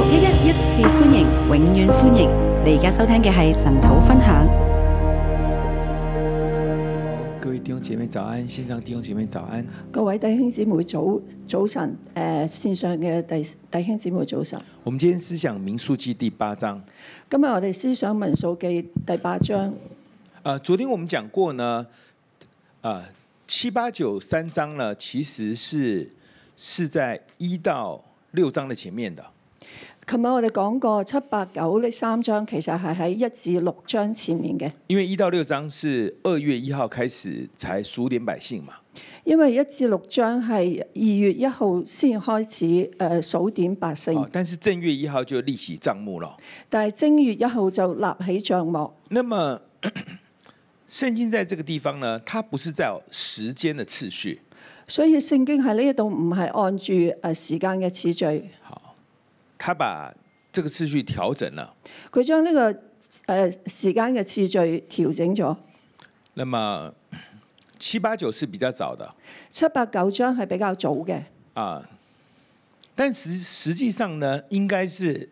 611一次歡迎，永遠歡迎！你而家收聽嘅係神土分享。 各位弟兄姐妹早安，線上弟兄姐妹早安。 各位弟兄姊妹早晨，線上嘅弟兄姊妹早晨。 我們今天思想民數記第8章。 今日我哋思想民數記第8章。 昨天我們講過呢，7、8、9、3章呢，其實是在1到6章的前面的。 琴日我哋講過7、8、9呢3章，其實係喺1至6章前面嘅。 因為1到6章是2月1號開始才數點百姓嘛。 因為1至6章係2月1號先開始數點百姓。 但是正月1號就立起帳幕了。 但係正月1號就立起帳幕。 那麼聖經在這個地方呢，它不是在時間的次序。 所以聖經喺呢一度唔係按住時間嘅次序。 他把這個次序調整了， 佢將呢個時間嘅次序調整咗。 那麼7、8、9是比較早的 ，7、8、9章係比較早嘅。 但實際上呢，應該是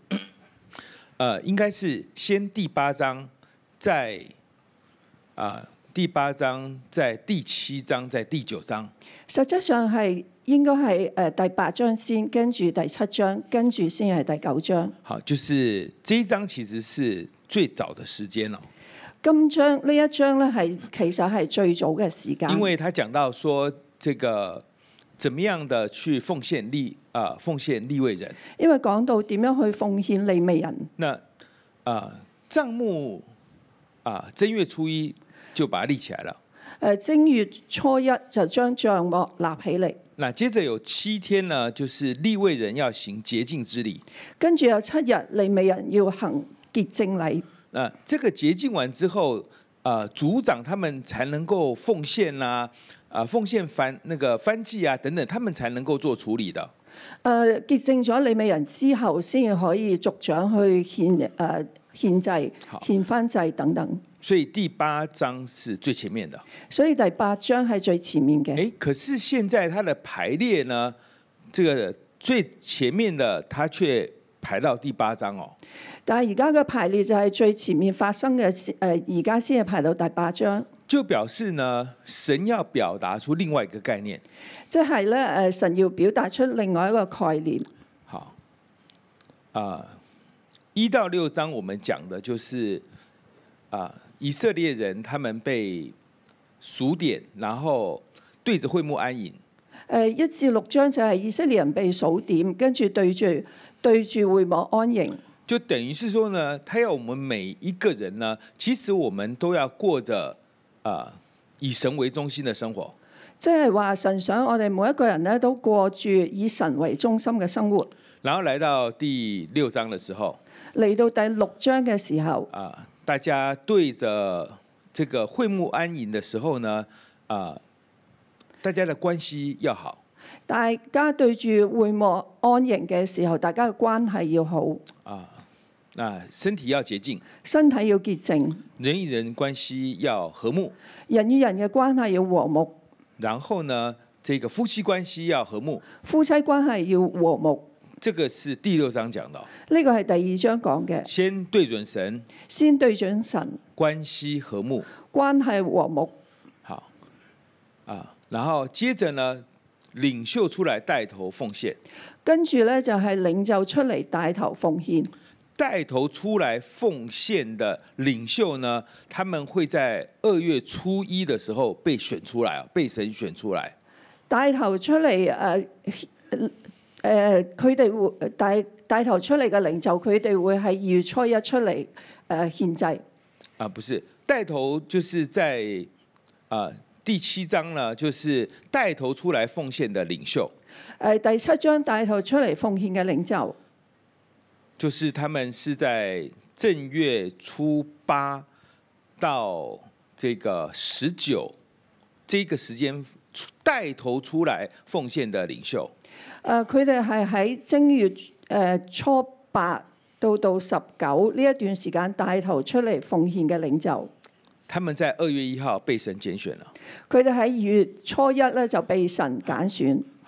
先第8章，在第8章，在第7章，在第9章。 實際上係應該係第8章先，跟住第7章，跟住先係第9章。 好，就是這一章其實是最早的時間咯。 今章呢一章咧係其實係最早嘅時間。 因為他講到說，這個怎麼樣的去奉獻利未人。 因為講到點樣去奉獻利未人。 那帳幕正月初1就把它立起來了。 正月初1就將帳幕立起嚟。 那接着有7天呢，就是利未人要行潔淨之禮。 跟住有7日利未人要行潔淨禮。 這個潔淨完之後，族長他們才能夠奉獻啦，奉獻燔祭啊等等，他們才能夠做處理的。 潔淨咗利未人之後，先至可以族長去獻祭、獻燔祭等等。 所以第8章是最前面的。 所以第8章係最前面嘅。 可是現在它的排列呢，這個最前面的，它卻排到第8章哦。 但係而家嘅排列就係最前面發生嘅，而家先係排到第8章。 就表示呢，神要表達出另外一個概念。 即係咧，神要表達出另外一個概念。 好，1到6章我們講的就是以色列人他們被數點，然後對着會幕安營。 1至6章就係以色列人被數點，跟住對住會幕安營。 就等於是說呢，他要我們每一個人呢，其實我們都要過着以神為中心的生活。 即係話神想我哋每一個人呢都過住以神為中心嘅生活。 然後來到第6章的時候， 嚟到第6章嘅時候， 大家對着這個會幕安營的時候呢，大家的關係要好。 大家對住會幕安營嘅時候，大家嘅關係要好。 身體要潔淨， 身體要潔淨， 人與人關係要和睦， 人與人嘅關係要和睦。 然後呢，這個夫妻關係要和睦， 夫妻關係要和睦。 這個是第6章講的。 呢個係第2章講嘅。 先對準神， 先對準神， 關係和睦， 關係和睦。 好，然後接着呢，領袖出來帶頭奉獻。 跟住呢，就係領袖出嚟帶頭奉獻。 帶頭出來奉獻的領袖呢，他們會在2月初1的時候被選出來，被神選出來。 帶頭出嚟佢哋會帶頭出嚟嘅領袖，佢哋會喺2月初1出嚟獻祭。 不是，帶頭就是在第7章呢，就是帶頭出來奉獻的領袖。 第7章帶頭出嚟奉獻嘅領袖， 就是他們是在正月初8到這個19這個時間帶頭出來奉獻的領袖。 佢哋係喺正月初8到19呢一段時間帶頭出嚟奉獻嘅領袖。 他們在2月1號被神揀選了。 佢哋喺2月初1咧就被神揀選。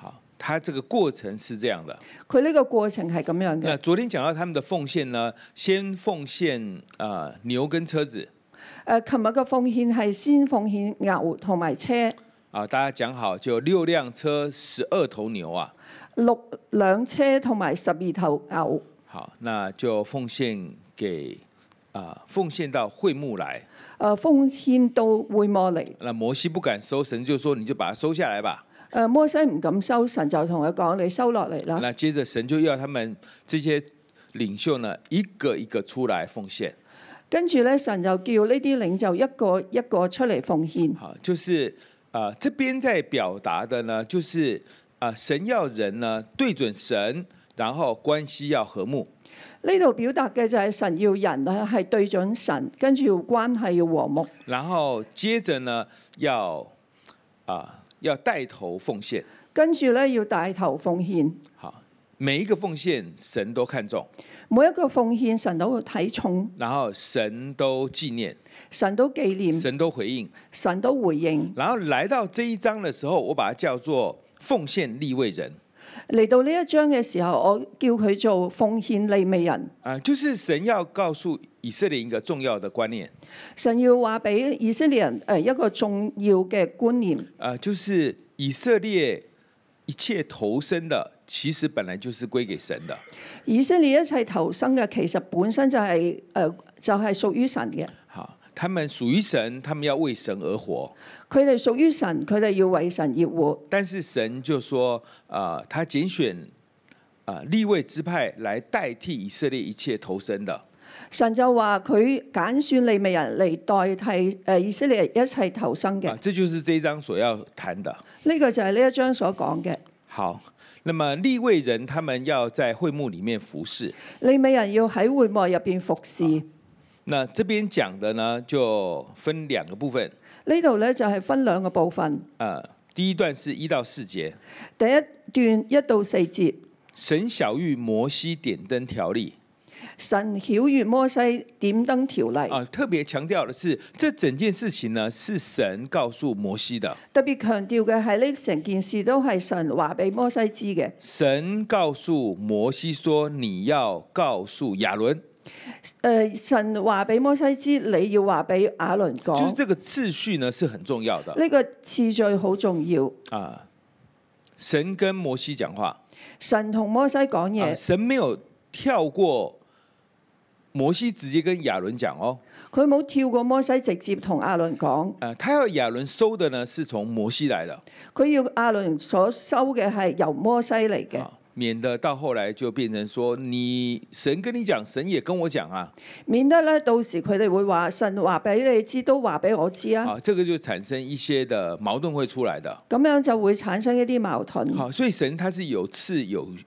它這個過程是這樣的。 佢呢個過程係咁樣嘅。 那昨天講到他們的奉獻呢，先奉獻牛跟車子。 琴日嘅奉獻係先奉獻牛同埋車。 大家講好就6輛車12頭牛啊。 6輛車同埋12頭牛。 好，那就奉獻給奉獻到會幕來。 奉獻到會幕嚟。 那摩西不敢收，神就說你就把它收下來吧。 摩西唔敢收，神就同佢講：你收落嚟啦。 那接着神就要他們這些領袖呢，一個一個出來奉獻。 跟住咧，神就叫呢啲領袖一個一個出嚟奉獻。 好，就是這邊在表達的呢，就是神要人呢對準神，然後關係要和睦。 呢度表達嘅就係神要人咧係對準神，跟住關係要和睦。 然後接着呢要帶頭奉獻。 跟住咧要帶頭奉獻。 好，每一個奉獻神都看重。 每一個奉獻神都會睇重。 然後神都紀念。 神都紀念。 神都回應。 神都回應。 然後來到這一章的時候，我把它叫做奉獻利未人。 嚟到呢一章嘅時候，我叫佢做奉獻利未人。 就是神要告訴以色列一個重要的觀念。 神要話俾以色列人一個重要嘅觀念。 就是以色列一切投生的，其實本來就是歸給神的。 以色列一切投生嘅，其實本身就係屬於神嘅。 好，他們屬於神，他們要為神而活。 佢哋屬於神，佢哋要為神而活。 但是神就說，他揀選利未支派來代替以色列一切投生的。 神就話佢揀選利未人嚟代替以色列一切投生嘅。 這就是這一章所要談的。 呢個就係呢一章所講嘅。 好，那麼利未人他們要在會幕裡面服侍。 利未人要喺會幕入邊服侍。 那這邊講的呢，就分兩個部分。 呢度咧就係分兩個部分。 第一段是1到4節。 第一段1到4節。 神曉諭摩西點燈條例。 神曉諭摩西點燈條例。 特別強調的是，這整件事情呢，是神告訴摩西的。 特別強調嘅係呢成件事都係神話俾摩西知嘅。 神告訴摩西說：你要告訴亞倫。 神話俾摩西知，你要話俾亞倫講。 就是這個次序呢，是很重要的。 呢個次序好重要。 神跟摩西講話。 神同摩西講嘢。 神沒有跳過摩西直接跟亞倫講哦， 佢冇跳過摩西直接同亞倫講。 他要亞倫收的呢，是從摩西來的。 佢要亞倫所收嘅係由摩西嚟嘅， 免得到後來就變成說，神跟你講，神也跟我講啊。 免得咧到時佢哋會話神話俾你知，都話俾我知啊。 這個就產生一些的矛盾會出來的。 咁樣就會產生一啲矛盾。 好，所以神他是有次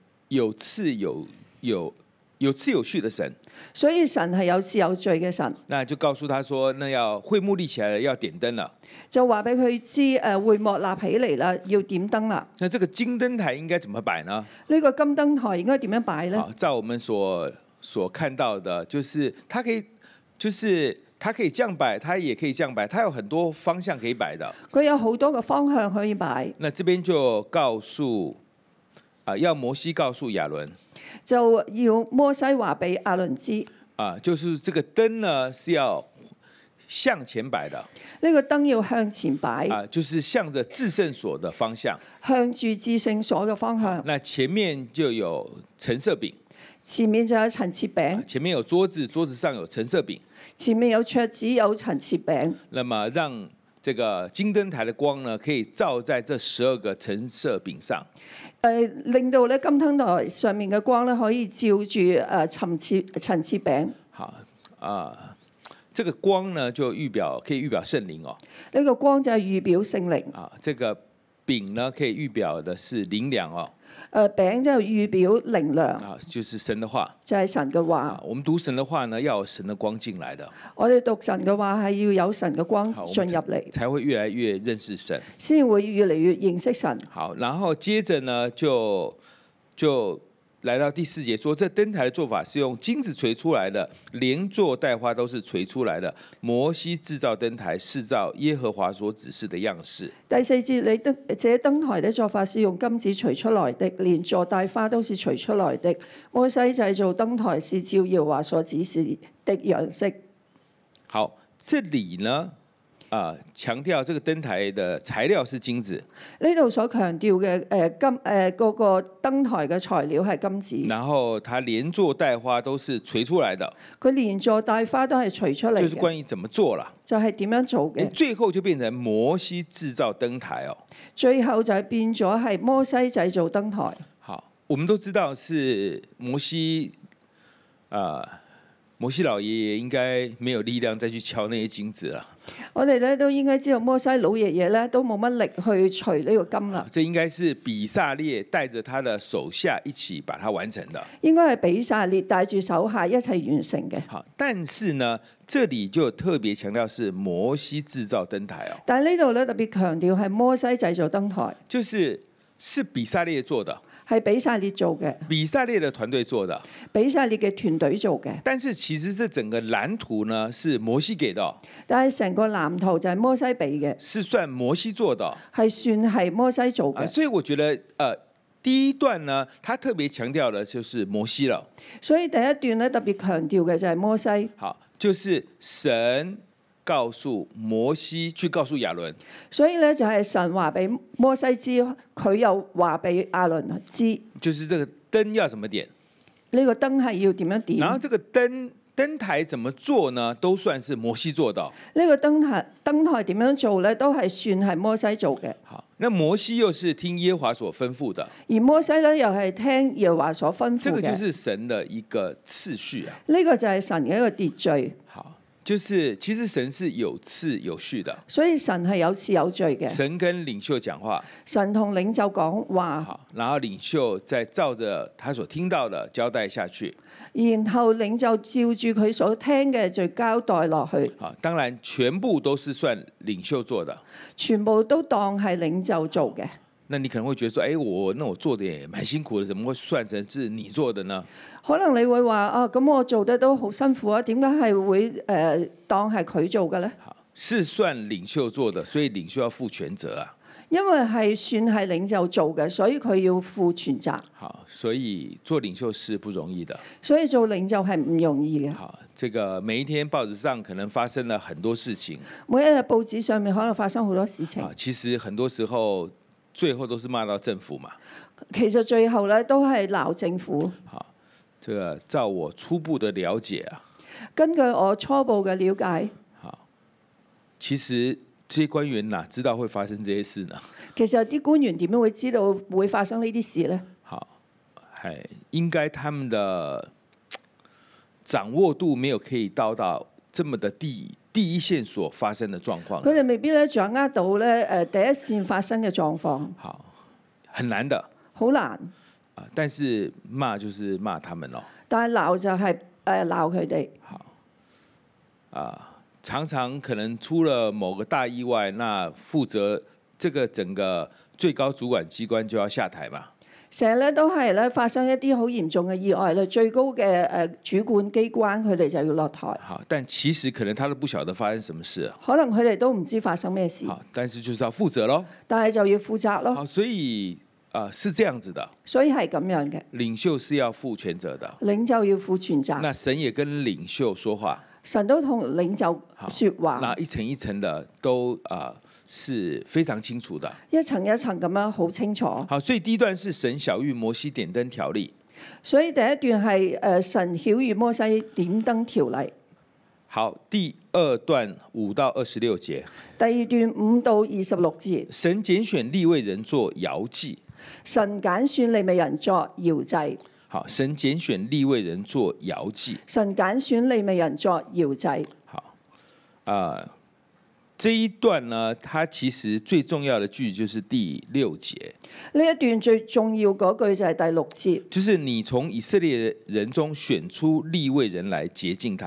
有序的神。 所以神係有次有序嘅神。 那就告訴他說，那要會幕立起來了，要點燈了。 就話俾佢知，會幕立起嚟啦，要點燈啦。 那這個金燈台應該怎麼擺呢？ 呢個金燈台應該點樣擺呢？ 照我們所看到的，就是它可以這樣擺，它也可以這樣擺，它有很多方向可以擺的。 佢有好多個方向可以擺。 那這邊就告訴要摩西告訴亞倫。 就要摩西話俾亞倫知， 就是這個燈呢是要向前擺的。 呢個燈要向前擺， 就是向着至聖所的方向， 向住至聖所嘅方向。 那前面就有陳設餅， 前面就有陳設餅， 前面有桌子，桌子上有陳設餅， 前面有桌子有陳設餅。 那麼讓這個金燈台的光呢，可以照在這12個陳設餅上。 令到咧金燈台上面嘅光咧可以照住陳設餅。 好這個光呢就可以預表聖靈哦。 呢個光就係預表聖靈。 這個餅呢可以預表的是靈糧哦。 餅就預表靈糧。 就是神的話。 就係神嘅話。 我們讀神的話呢，要有神的光進來的。 我哋讀神嘅話係要有神嘅光進入嚟， 才會越來越認識神， 先會越嚟越認識神。 好，然後接着呢就来到第4节说，这灯台的做法是用金子锤出来的，连座带花都是锤出来的。摩西制造燈台，是照耶和華所指示的樣式。 第4節，這燈台的做法是用金子錘出來的，連座帶花都是錘出來的。摩西製造燈台是照耶和華所指示的樣式。 好，這裡呢，強調這個燈台的材料是金子。 呢度所強調嘅嗰個燈台嘅材料係金子。 然後它連座帶花都是錘出來的。 佢連座帶花都係錘出嚟嘅。 就是關於怎麼做啦。 就係點樣做嘅。 最後就變成摩西製造燈台哦。 最後就係變咗係摩西製造燈台。 好，我們都知道是摩西摩西老爺爺應該沒有力量再去敲那些金子啦。 我哋咧都應該知道摩西老爺爺咧都冇乜力去錘呢個金啦。 這應該是比撒列帶着他的手下一起把它完成的。 應該係比撒列帶住手下一齊完成嘅。 好，但是呢，這裡就特別強調是摩西製造燈台哦。 但係呢度咧特別強調係摩西製造燈台， 是比撒列做的。 係比撒列做嘅， 比撒列的團隊做的， 比撒列嘅團隊做嘅。 但是其實這整個藍圖呢，是摩西給的， 但係成個藍圖就係摩西俾嘅， 是算摩西做的， 係算係摩西做嘅。 所以我覺得第一段呢，他特別強調的就是摩西了。 所以第一段咧特別強調嘅就係摩西。 好，就是神告訴摩西去告訴亞倫， 所以咧就係神話俾摩西知，佢又話俾亞倫知， 就是這個燈要怎麼點， 呢個燈係要點樣點， 然後這個燈台怎麼做呢？都算是摩西做的。 呢個燈台點樣做咧，都係算係摩西做嘅。 好，那摩西又是聽耶和華所吩咐的， 而摩西咧又係聽耶和華所吩咐嘅。 這個就是神的一個次序啊。 呢個就係神嘅一個秩序。 好。就是其實神是有次有序的， 所以神係有次有序嘅。 神跟領袖講話， 神同領袖講話， 好，然後領袖再照着他所聽到的交代下去， 然後領袖照住佢所聽嘅就交代落去。 好，當然全部都是算領袖做的， 全部都當係領袖做嘅。 那你可能會覺得說，哎，我做的也蠻辛苦的，怎麼會算成是你做的呢？ 可能你會話啊，咁我做得都好辛苦啊，點解係會當係佢做嘅咧？ 好，是算領袖做的，所以領袖要負全責啊。 因為係算係領袖做嘅，所以佢要負全責。 好，所以做領袖是不容易的。 所以做領袖係唔容易嘅。 好，這個每一天報紙上可能發生了很多事情。 每一日報紙上面可能發生好多事情。 其實很多時候最後都是罵到政府嘛。 其實最後咧都係鬧政府。 好，這個照我初步的了解啊， 根據我初步嘅了解， 好，其實這些官員哪知道會發生這些事呢？ 其實啲官員點樣會知道會發生呢啲事呢？ 好，係應該他們的掌握度沒有可以到這麼的第一線所發生的狀況。 佢哋未必咧掌握到咧第一線發生嘅狀況。 好，很難的。 好難。 但是罵就是罵他們咯。 但係鬧就係鬧佢哋。 好，常常可能出了某個大意外，那負責這個整個最高主管機關就要下台嘛。 成日咧都係咧發生一啲好嚴重嘅意外咧，最高嘅主管機關佢哋就要落台。 好，但其實可能他都不曉得發生什麼事。 可能佢哋都唔知發生咩事。 好，但是就是要負責咯。 但係就要負責咯。 好，所以是這樣子的。 所以係咁樣嘅。 領袖是要負全責的。 領袖要負全責。 那神也跟領袖說話。 神都同領袖說話。 那一層一層的都是非常清楚的， 一層一層咁樣好清楚。 好，所以第一段是神曉諭摩西點燈條例。 所以第一段係神曉諭摩西點燈條例。 好，第二段5到26節。 第二段5到26節。 神揀選利未人做搖祭。 神揀選利未人作搖祭。 好，神揀選利未人做搖祭。 神揀選利未人作搖祭。 好，這一段呢，它其實最重要的句就是第6節。 呢一段最重要嗰句就係第6節， 就是你從以色列人中選出利未人來潔淨他們。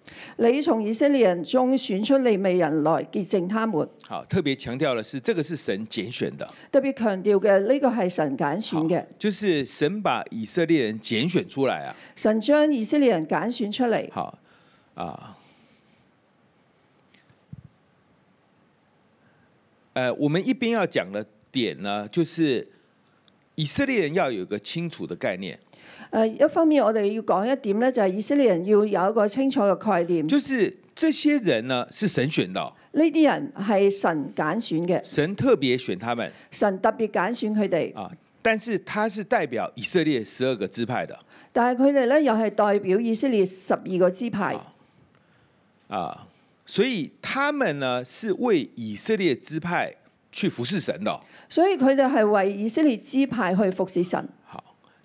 你從以色列人中選出利未人來潔淨他們。 好，特別強調的是，這個是神揀選的， 特別強調嘅呢個係神揀選嘅， 就是神把以色列人揀選出來啊。 神將以色列人揀選出嚟。 好啊，我們一邊要講的點呢，就是以色列人要有一個清楚的概念。 一方面我哋要講一點咧，就係以色列人要有一個清楚嘅概念， 就是這些人呢是神選的， 呢啲人係神揀選嘅， 神特別選他們， 神特別揀選佢哋。 啊，但是他是代表以色列12個支派的， 但係佢哋咧又係代表以色列12個支派， 所以他們呢是為以色列支派去服侍神的， 所以佢哋係為以色列支派去服侍神。 好，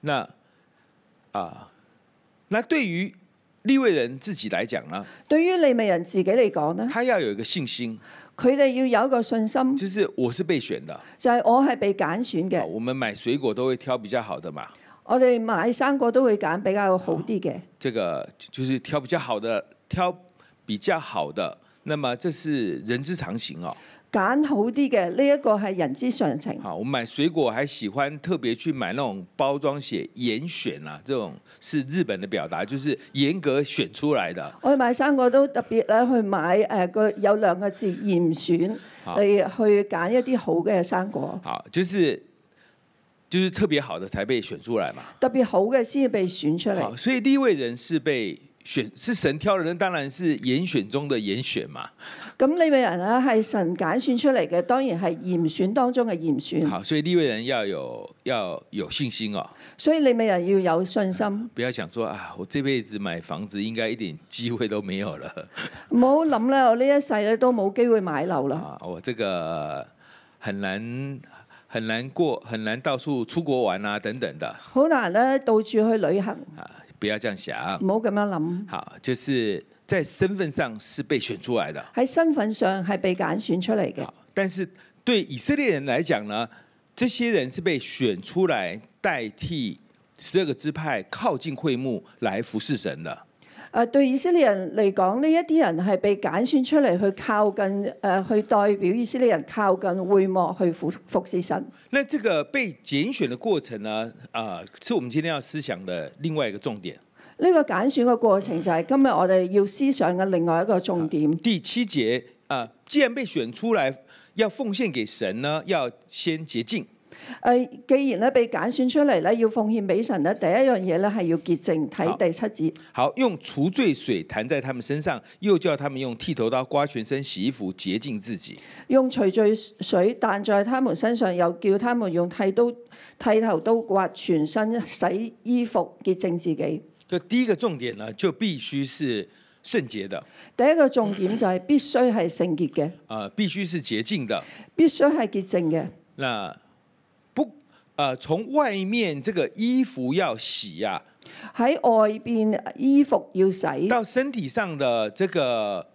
那對於利未人自己來講呢？ 對於利未人自己嚟講呢， 他要有一個信心， 佢哋要有一個信心， 就是我是被選的， 就係我係被揀選嘅。 我們買水果都會挑比較好的嘛， 我哋買生果都會揀比較好啲嘅。 這個就是挑比較好的，挑比較好的，那麼這是人之常情哦。 揀好啲嘅呢一個係人之常情。 好，我們買水果還喜歡特別去買那種包裝寫嚴選啊，這種是日本的表達，就是嚴格選出來的。 我哋買生果都特別咧去買有2個字嚴選嚟去揀一啲好嘅生果。 好，就是特別好的才被選出來嘛。 特別好嘅先至被選出嚟。 所以利未人是被選，是神挑的人，當然是嚴選中的嚴選嘛。 咁利未人咧係神揀選出嚟嘅，當然係嚴選當中嘅嚴選。 好，所以利未人要有信心哦。 所以利未人要有信心， 不要想說啊，我這輩子買房子應該一點機會都沒有了。 唔好諗咧，我呢一世咧都冇機會買樓啦。 我這個很難過，很難到處出國玩啊，等等的。 好難咧，到處去旅行。 不要這樣想， 唔好咁樣諗。 好，就是在身份上是被選出來的， 喺身份上係被揀選出嚟嘅。 但是對以色列人來講呢，這些人是被選出來代替12個支派靠近會幕來服侍神的。 對以色列人嚟講，呢一啲人係被揀選出嚟去靠近去代表以色列人靠近會幕去服侍神。 那這個被揀選的過程呢，是我們今天要思想的另外一個重點。 呢個揀選嘅過程就係今日我哋要思想嘅另外一個重點。 第7節既然被選出來要奉獻給神呢，要先潔淨。 既然咧被揀選出嚟咧，要奉獻俾神咧，第一樣嘢咧係要潔淨。睇第7節。 好，用除罪水彈在他們身上，又叫他們用剃頭刀刮全身，洗衣服潔淨自己。 用除罪水彈在他們身上，又叫他們用剃頭刀刮全身，洗衣服潔淨自己。 就第一個重點呢，就必須是聖潔的。 第一個重點就係必須係聖潔嘅。 必須是潔淨的。 必須係潔淨嘅。 那從外面這個衣服要洗呀， 喺外邊衣服要洗， 到身體上的這個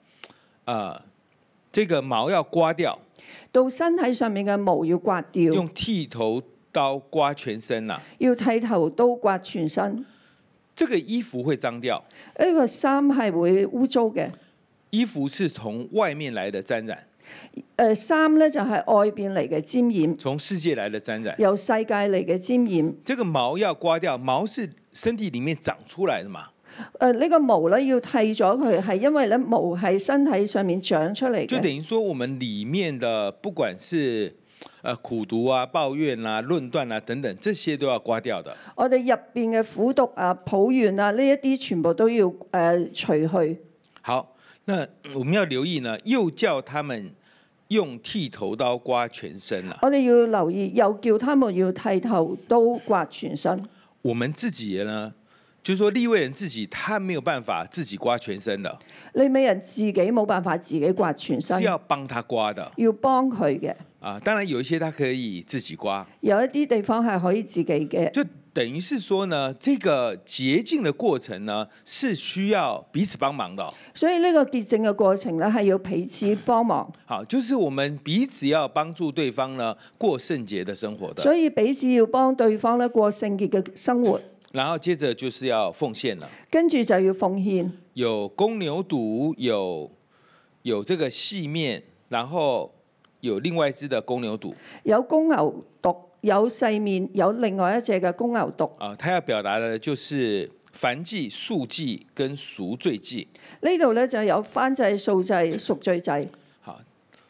毛要刮掉， 到身體上面嘅毛要刮掉， 用剃頭刀刮全身啊， 要剃頭刀刮全身。 這個衣服會髒掉， 呢個衫係會污糟嘅。 衣服是從外面來的沾染。 衫咧就係外邊嚟嘅沾染， 從世界來的沾染， 由世界嚟嘅沾染。 這個毛要刮掉，毛是身體裡面長出來的嘛。 呢個毛咧要剃咗佢，係因為咧毛係身體上面長出嚟嘅。 就等於說，我們裡面的不管是苦毒啊、抱怨啊、論斷啊等等，這些都要刮掉的。 我哋入邊嘅苦毒啊、抱怨啊呢一啲全部都要除去。 好，那我們要留意呢，又叫他們用剃頭刀刮全身啦。 我哋要留意，又叫他們要剃頭刀刮全身。 我們自己呢，就是說利未人自己，他沒有辦法自己刮全身的。 利未人自己冇辦法自己刮全身， 是要幫他刮的。 要幫佢嘅。 當然有一些他可以自己刮， 有一啲地方係可以自己嘅。 就等於是說呢，這個潔淨的過程呢，是需要彼此幫忙的。 所以呢個潔淨嘅過程呢，係要彼此幫忙。 好，就是我們彼此要幫助對方呢，過聖潔的生活的。 所以彼此要幫對方呢過聖潔嘅生活。 然后接着就是要奉献了， 跟住就要奉獻。 有公牛犊，有这个細面，然後有另外一隻的公牛犊。 有公牛犢，有細面，有另外一隻嘅公牛犢。 啊，他要表達的就是燔祭、素祭跟贖罪祭。 呢度咧就有燔祭、素祭、贖罪祭。 好，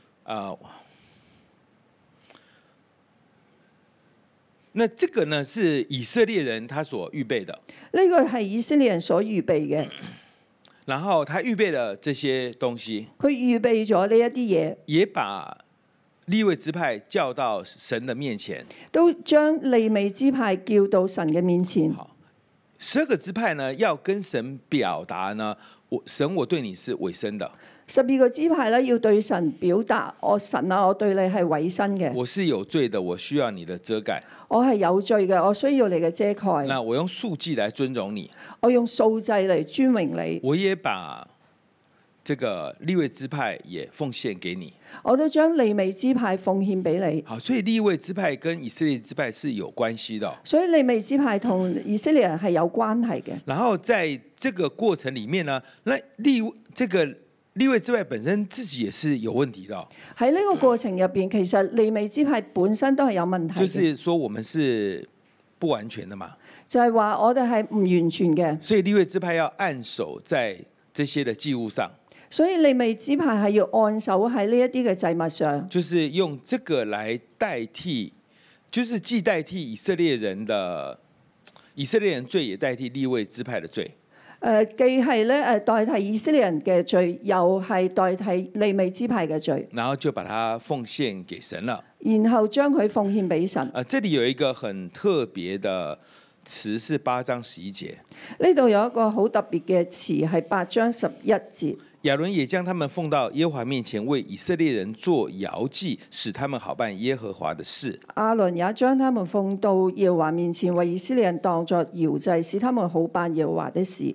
那這個呢是以色列人他所預備的。 呢個係以色列人所預備嘅。 然後他預備了這些東西， 佢預備咗呢一啲嘢， 也把利未支派叫到神的面前， 都將利未支派叫到神嘅面前。 好，12個支派呢，要跟神表達呢，我對你是委身的。 12個支派咧要對神表達，神啊，我對你係委身嘅。 我是有罪的，我需要你的遮蓋。 我係有罪嘅，我需要你嘅遮蓋。 那我用素祭來尊榮你， 我用素祭嚟尊榮你。 我也把這個利未支派也奉獻給你。 我都將利未支派奉獻俾你。 好，所以利未支派跟以色列支派是有關係的。 所以利未支派同以色列人係有關係嘅。 然後在這個過程裡面呢，那利未支派本身自己也是有問題的。 喺呢個過程入邊，其實利未支派本身都係有問題嘅。 就是說我們是不完全的嘛。 就係話我哋係唔完全嘅。 所以利未支派要按手在這些的祭物上。 所以利未支派係要按手喺呢一啲嘅祭物上。 就是用這個來代替，就是既代替以色列人罪，也代替利未支派的罪。 既係咧代替以色列人嘅罪，又係代替利未支派嘅罪。 然後就把它奉獻給神了。 然後將佢奉獻俾神。 這裡有一個很特別的詞是8章11節。 呢度有一個好特別嘅詞係8章11節。 亞倫也將他們奉到耶和華面前，為以色列人做搖祭，使他們好辦耶和華的事。 亞倫也將他們奉到耶和華面前，為以色列人當作搖祭，使他們好辦耶和華的事。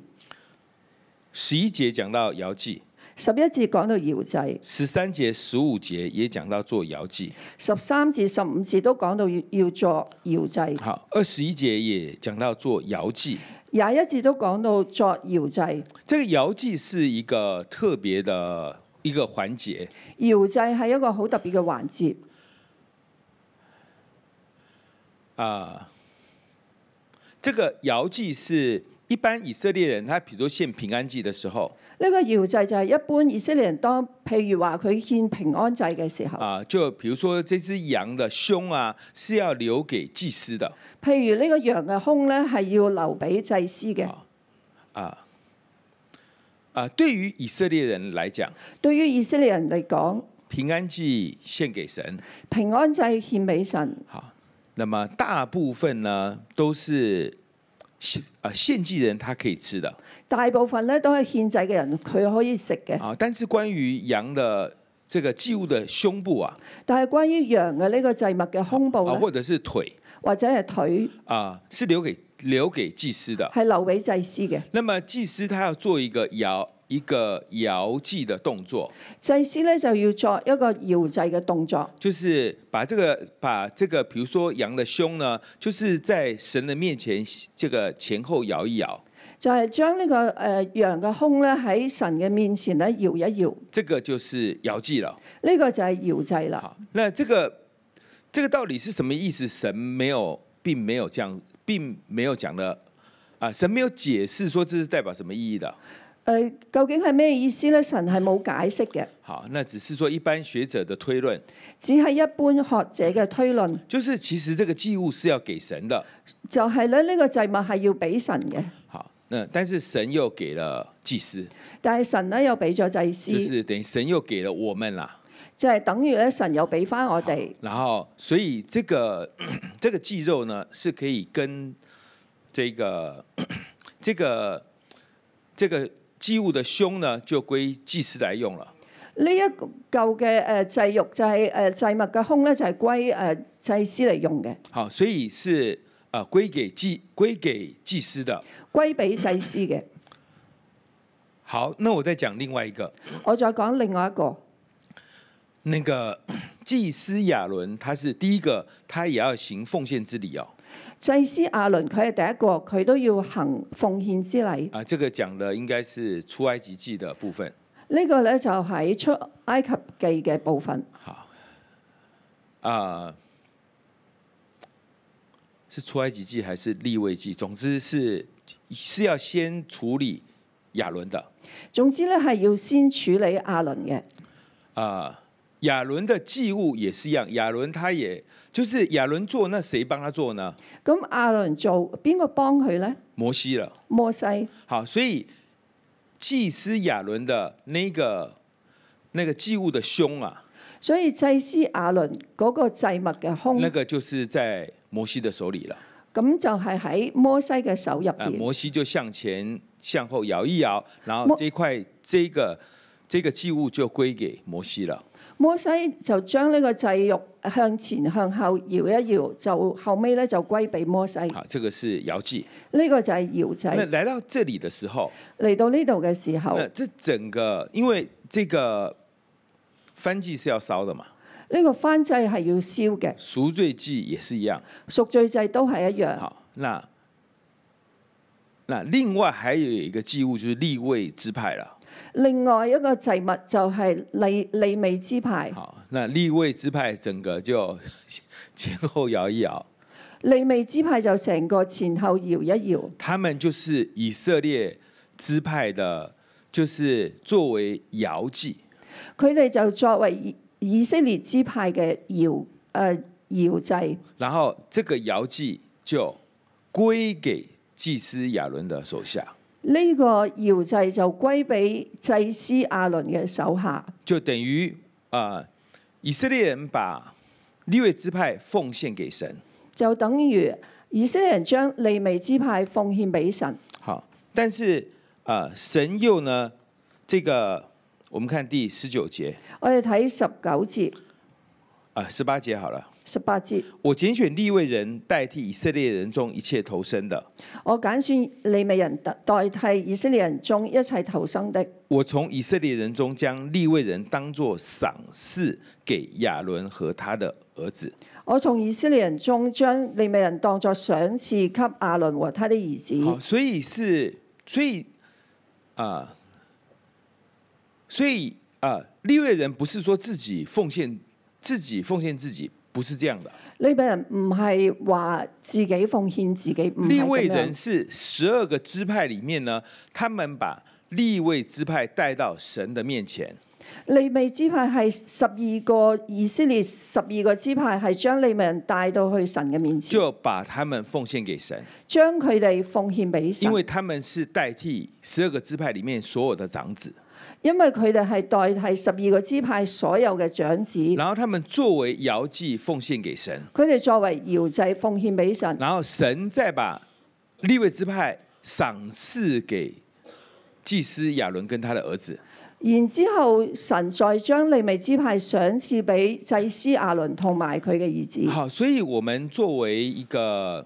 11節講到搖祭 ，11節講到搖祭 ，13節、15節也講到做搖祭 ，13至15節都講到要做搖祭。 好，21節也講到做搖祭 ，21節都講到作搖祭。 這個搖祭是一個特別的一個環節。 搖祭係一個好特別嘅環節。 這個搖祭是一般以色列人，他譬如說獻平安祭的時候， 呢個搖祭就係一般以色列人當譬如話佢獻平安祭嘅時候， 就譬如說這隻羊的胸啊，是要留給祭司的。 譬如呢個羊嘅胸咧，係要留俾祭司嘅。 對於以色列人來講， 對於以色列人嚟講， 平安祭獻給神， 平安祭獻俾神。 好，那麼大部分呢都是獻祭人他可以吃的， 大部分咧都係獻祭嘅人，佢可以食嘅。 但是關於羊的這個祭物的胸部啊， 但係關於羊嘅呢個祭物嘅胸部或者是腿， 或者係腿是留給祭司的， 係留俾祭司嘅。 那麼祭司他要做一個搖祭的動作， 祭司咧就要作一個搖祭嘅動作， 就是把這個，比如說羊的胸呢，就是在神的面前，這個前後搖一搖， 就係將呢個羊嘅胸咧喺神嘅面前咧搖一搖， 這個就是搖祭了。 呢個就係搖祭啦。 好，那這個到底是什麼意思？神並沒有講的神沒有解釋說這是代表什麼意義的。 究竟係咩意思咧？神係冇解釋嘅。 好，那只是說一般學者的推論， 只係一般學者嘅推論。 就是其實這個祭物是要給神的， 就係咧呢個祭物係要俾神嘅。 好，但是神又給了祭司， 但係神咧又俾咗祭司， 就是等於神又給了我們啦。 就係等於咧神又俾翻我哋。 然後所以這個祭肉呢，是可以跟這個祭物的胸呢，就歸祭司來用了。 呢一嚿嘅祭肉就係祭物嘅胸咧，就係歸祭司嚟用嘅。 好，所以是歸給祭司的， 歸俾祭司嘅。 好，那我再講另外一個。 我再講另外一個。 那個祭司亞倫，他是第一個，他也要行奉獻之禮哦。 祭司亞倫佢係第一個，佢都要行奉獻之禮。 啊，這個講的應該是出埃及記的部分。 呢個咧就喺出埃及記嘅部分。 好，是出埃及記還是利未記？總之是要先處理亞倫的。 總之咧係要先處理亞倫嘅。 亞倫的祭物也是一樣，亞倫他也就是亞倫做，那誰幫他做呢？ 咁亞倫做邊個幫佢咧？ 摩西了。 摩西。 好，所以祭司亞倫的那個祭物的胸啊， 所以祭司亞倫嗰個祭物嘅胸， 那個就是在摩西的手裏了。 咁就係喺摩西嘅手入邊。 摩西就向前向後搖一搖，然後這塊這個祭物就歸給摩西了。 摩西就將呢個祭肉向前向後搖一搖，就後尾咧就歸俾摩西。 好，這個是搖祭。 呢個就係搖祭。 那來到這裡的時候， 嚟到呢度嘅時候， 那這整個因為這個燔祭是要燒的嘛， 呢個燔祭係要燒嘅， 贖罪祭也是一樣， 贖罪祭都係一樣。 好，那另外還有一個祭物就是利未支派了。 另外一個祭物就係利未支派。 好，那利未支派整個就前後搖一搖。 利未支派就成個前後搖一搖。 他們就是以色列支派的，就是作為搖祭。 佢哋就作為以色列支派嘅搖祭。然後這個搖祭就歸給祭司亞倫的手下。 呢個搖祭就歸俾祭司亞倫嘅手下， 就等於以色列人把利未支派奉獻給神， 就等於以色列人將利未支派奉獻俾神。 好，但是神又呢？這個我們看第19節， 我哋睇19節 ，18節好了。 18節， 我揀選利未人代替以色列人中一切投生的。 我揀選利未人代替以色列人中一切投生的。 我從以色列人中將利未人當作賞賜給亞倫和他的兒子。 我從以色列人中將利未人當作賞賜給亞倫和他的兒子。 好，所以利未人不是說自己奉獻自己。不是這樣的， 利未人唔係話自己奉獻自己，唔係咁樣。 利未人是12個支派裡面呢，他們把利未支派帶到神的面前。 利未支派係12個以色列12個支派係將利未人帶到去神嘅面前， 就把他們奉獻給神， 將佢哋奉獻俾神， 因為他們是代替12個支派裡面所有的長子。 因為佢哋係代替12個支派所有嘅長子， 然後他們作為搖祭奉獻給神， 佢哋作為搖祭奉獻俾神， 然後神再把利未支派賞賜給祭司亞倫跟他的兒子， 然之後神再將利未支派賞賜俾祭司亞倫同埋佢嘅兒子。 好，所以我們作為一個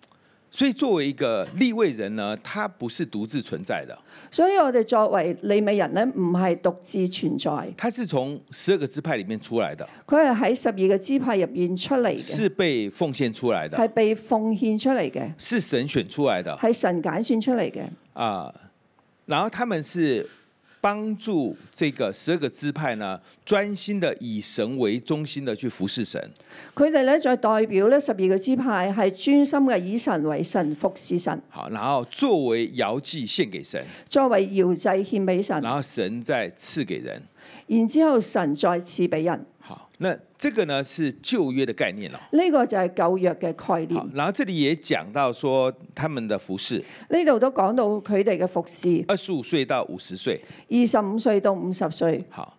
利未人呢，他不是獨自存在的。 所以我哋作為利未人呢，唔係獨自存在。 他是從12個支派裡面出來的。 佢係喺12個支派入邊出嚟嘅。 是被奉獻出來的。 係被奉獻出嚟嘅。 是神選出來的。 係神揀選出嚟嘅。 然後他們是幫助這個12個支派呢，專心的以神為中心的去服侍神。 佢哋咧再代表呢12個支派係專心嘅以神為神，服侍神。 好，然後作為搖祭獻給神。 作為搖祭獻俾神。 然後神再賜給人。 然之後神再賜俾人。 好，那這個呢是舊約的概念咯。 呢個就係舊約嘅概念。 好，然後這裡也講到說他們的服侍。 呢度都講到佢哋嘅服侍。 25歲到50歲。 25歲到50歲。 好，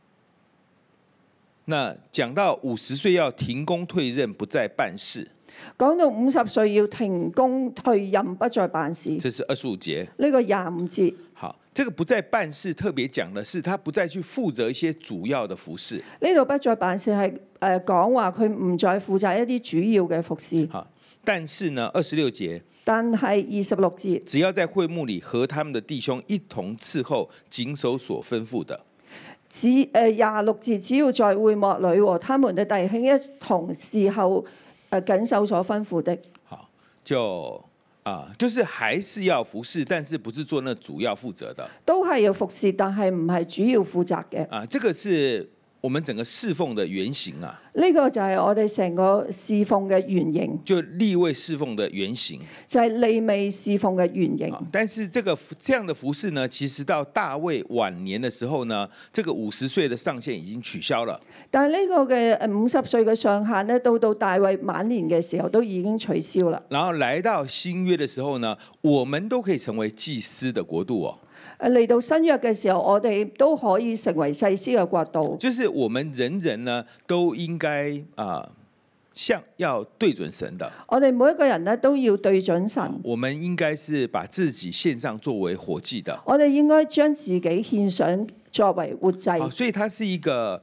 那講到50歲要停工退任，不再辦事。 講到50歲要停工退任，不再辦事。 這是25節。 呢個25節。 好，這個不再辦事，特別講的是他不再去負責一些主要的服事。 呢度不再辦事係講話佢唔再負責一啲主要嘅服事。 好，但是呢26節。 但係26節。 只要在會幕裡和他們的弟兄一同伺候，謹守所吩咐的。 26節，只要在會幕裡和他們的弟兄一同伺候，謹守所吩咐的。 好， 就是還是要服侍，但是不是做那主要負責的。 都係要服侍，但係唔係主要負責嘅。 這個是我們整個侍奉的原型啊。 呢個就係我哋成個侍奉嘅原型， 就利未侍奉的原型， 就係利未侍奉嘅原型。 但是這樣的服侍呢，其實到大衛晚年的時候呢，這個50歲的上限已經取消了。 但係呢個嘅50歲嘅上限呢，到大衛晚年嘅時候都已經取消啦。 然後來到新約的時候呢，我們都可以成為祭司的國度哦。 嚟到新約嘅時候，我哋都可以成為祭司嘅國度。 就是我們人人呢，都應該像要對準神的。 我哋每一個人呢，都要對準神。 我們應該是把自己獻上作為活祭的。 我哋應該將自己獻上作為活祭。 所以它是一個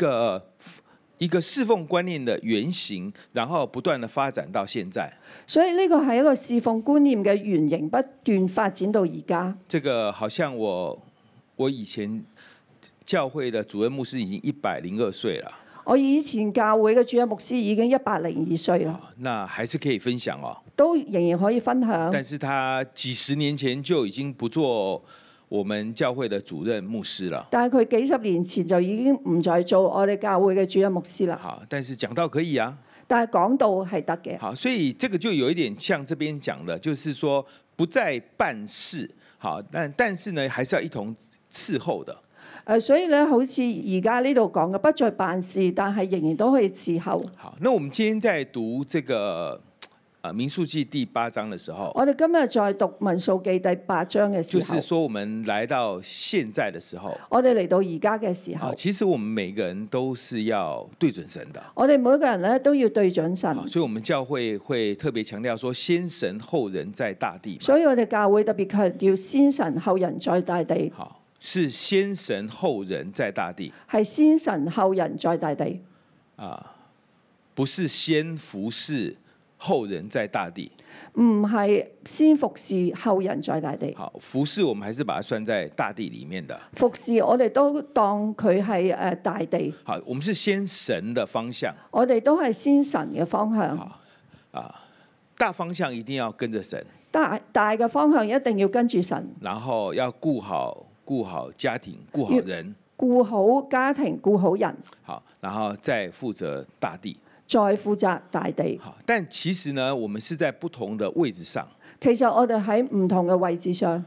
侍奉觀念的原型，然後不斷的發展到現在。 所以呢個係一個侍奉觀念嘅原型，不斷發展到而家。 這個好像我以前教會的主任牧師已經102歲了。 我以前教會嘅主任牧師已經102歲啦。 那還是可以分享哦。 都仍然可以分享。 但是他幾十年前就已經不做我們教會的主任牧師了。 但係佢幾十年前就已經唔再做我哋教會嘅主任牧師啦。 好，但是講道可以啊。 但係講道係得嘅。 好，所以這個就有一點像這邊講的，就是說不再辦事，好，但是呢，還是要一同伺候的。 所以咧，好似而家呢度講嘅，不再辦事，但係仍然都可以伺候。 好，那我們今天在讀這個民數記第8章的時候， 我哋今日在讀民數記第8章嘅時候， 就是說我們來到現在的時候， 我哋嚟到而家嘅時候， 其實我們每個人都是要對準神的。 我哋每一個人咧都要對準神。 所以我們教會會特別強調說，先神後人在大地。 所以我哋教會特別強調先神後人在大地。 好，是先神後人在大地， 係先神後人在大地。 不是先服侍後人在大地， 唔係先服侍後人在大地。 好，服侍我們還是把它算在大地裡面的。 服侍我哋都當佢係大地。 好，我們是先神的方向。 我哋都係先神嘅方向。 大方向一定要跟着神。 大嘅方向一定要跟住神。 然後要顧好家庭，顧好人。 顧好家庭，顧好人。 好，然後再負責大地。 再負責大地。 好，但其實呢，我們是在不同的位置上。 其實我哋喺唔同嘅位置上。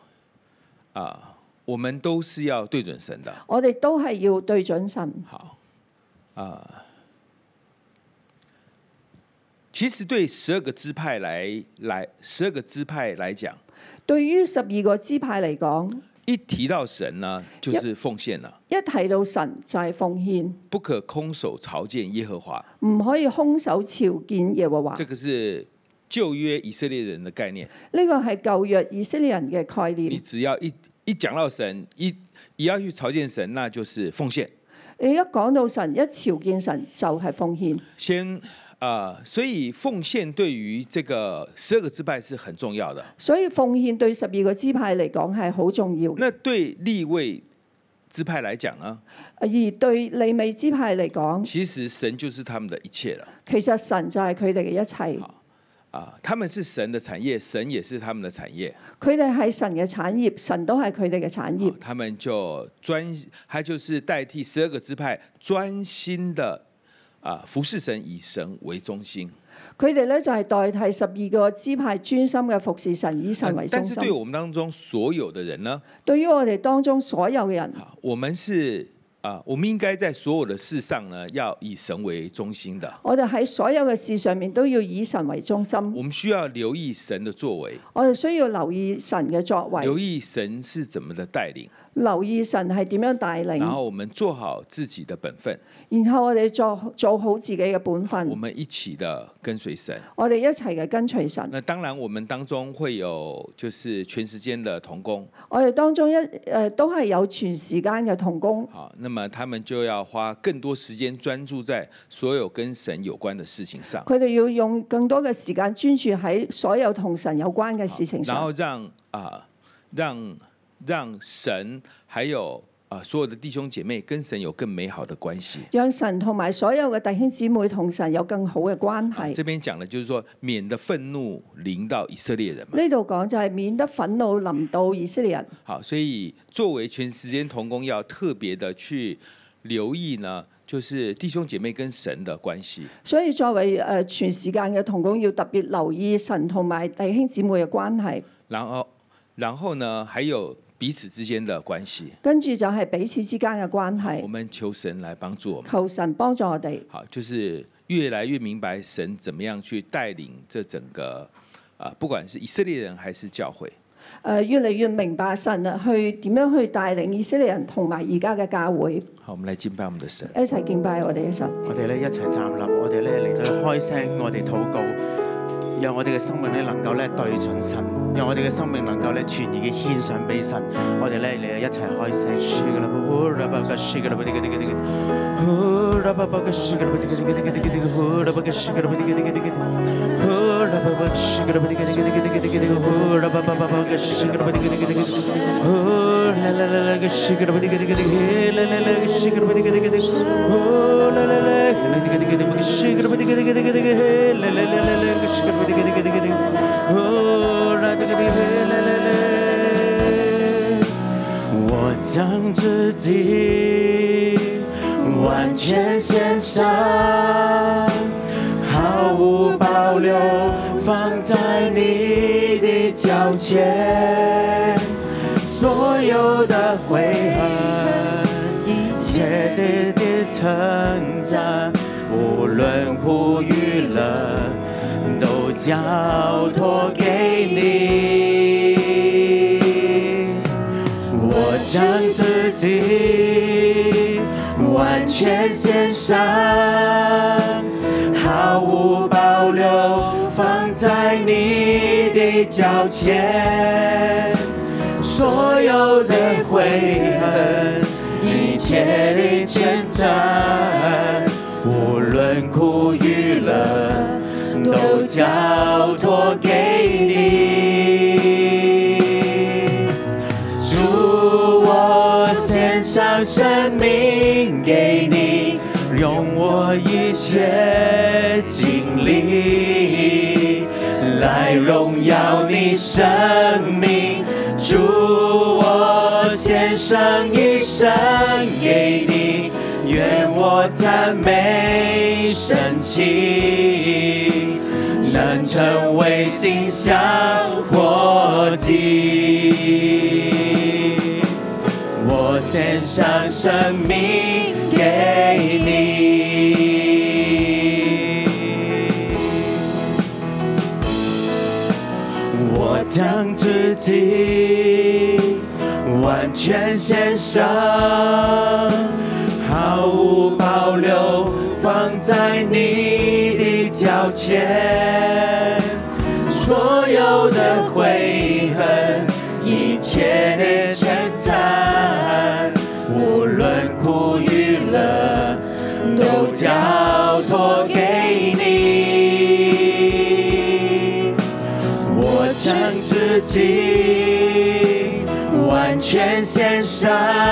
我們都是要對準神的。 我哋都係要對準神。 好，其實對12個支派12個支派來講， 對於12個支派嚟講， 一提到神呢，就是奉獻了。 一提到神就係奉獻， 不可空手朝見耶和華， 唔可以空手朝見耶和華。 這個是舊約以色列人的概念。 呢個係舊約以色列人嘅概念。 你只要一講到神，一要去朝見神，那就是奉獻。 你一講到神，一朝見神就係奉獻。 所以奉獻對於這個12個支派是很重要的。 所以奉獻對12個支派嚟講係好重要。 那對利未支派來講呢？ 而對利未支派嚟講， 其實神就是他們的一切了。 其實神就係佢哋嘅一切。 他們是神的產業，神也是他們的產業。 佢哋係神嘅產業，神都係佢哋嘅產業。 他們他就是代替12個支派專心的服侍神，以神為中心。 佢哋咧就係代替12個支派專心嘅服侍神，以神為中心。 但是對我們當中所有的人呢？ 對於我哋當中所有嘅人， 我們應該在所有的事上呢，要以神為中心的。 我哋喺所有嘅事上面都要以神為中心。 我們需要留意神的作為。 我哋需要留意神嘅作為。 留意神是怎麼的帶領。 留意神係點樣帶領。 然後我們做好自己的本分。 然後我哋做好自己嘅本分。 我們一起的跟隨神。 我哋一齊嘅跟隨神。 那當然，我們當中會有就是全時間的同工。 我哋當中都係有全時間嘅同工。 好，那麼他們就要花更多時間專注在所有跟神有關的事情上。 佢哋要用更多嘅時間專注喺所有同神有關嘅事情上。 然後讓神還有所有的弟兄姐妹跟神有更美好的关系。 讓神同埋所有嘅弟兄姊妹同神有更好嘅關係。 這邊講的就是說，免得憤怒臨到以色列人嘛。 呢度講就係免得憤怒臨到以色列人。 好，所以作為全時間同工，要特別的去留意呢，就是弟兄姐妹跟神的關係。 所以作為全時間嘅同工，要特別留意神同埋弟兄姊妹嘅關係。 然後呢，還有彼此之間的關係。 跟住就係彼此之間嘅關係。 我們求神來幫助我們。 求神幫助我哋。 好，就是越來越明白神怎麼樣去帶領這整個不管是以色列人還是教會。 越嚟越明白神啊，去點樣去帶領以色列人同埋而家嘅教會。 好，我們來敬拜我們的神， 一齊敬拜我哋嘅神。 我哋咧一齊站立，我哋咧嚟到開聲，我哋禱告，讓我哋嘅生命咧能夠咧對準神，讓我哋嘅生命能夠咧全意嘅獻上俾神。我哋咧嚟一齊開聲。我将自己完全献上，毫无保留放在你的脚前，所有的悔恨，一切的称赞，无论苦与乐，都交托给你。我将自己完全献上，毫无保留放在你的脚前，所有的悔恨，一切的称赞，无论苦与乐，都交托给你。主，我献上生命给你，用我一切精力来荣耀你生命。主，我献上一生给你，愿我赞美神奇，能成为馨香火祭。我献上生命给你，我将自己完全献上，毫无保留放在你的脚前，所有的悔恨，一切的称赞，无论苦与乐，都交托给你。我将自己完全献上，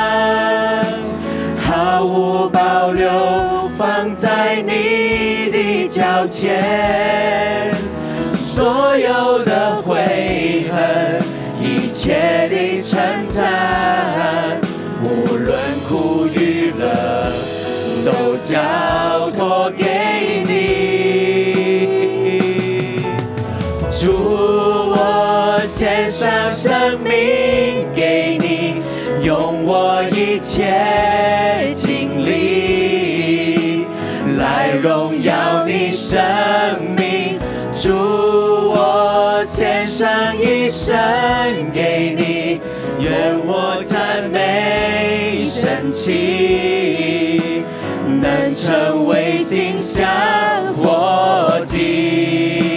毫无保留放在你的脚前，所有的悔恨，一切的称赞，无论苦与乐，都交托给你。主，我献上生命给你，用我一切精力来荣耀你生命。主，我献上一生给你，愿我赞美神奇，能成为馨香火祭。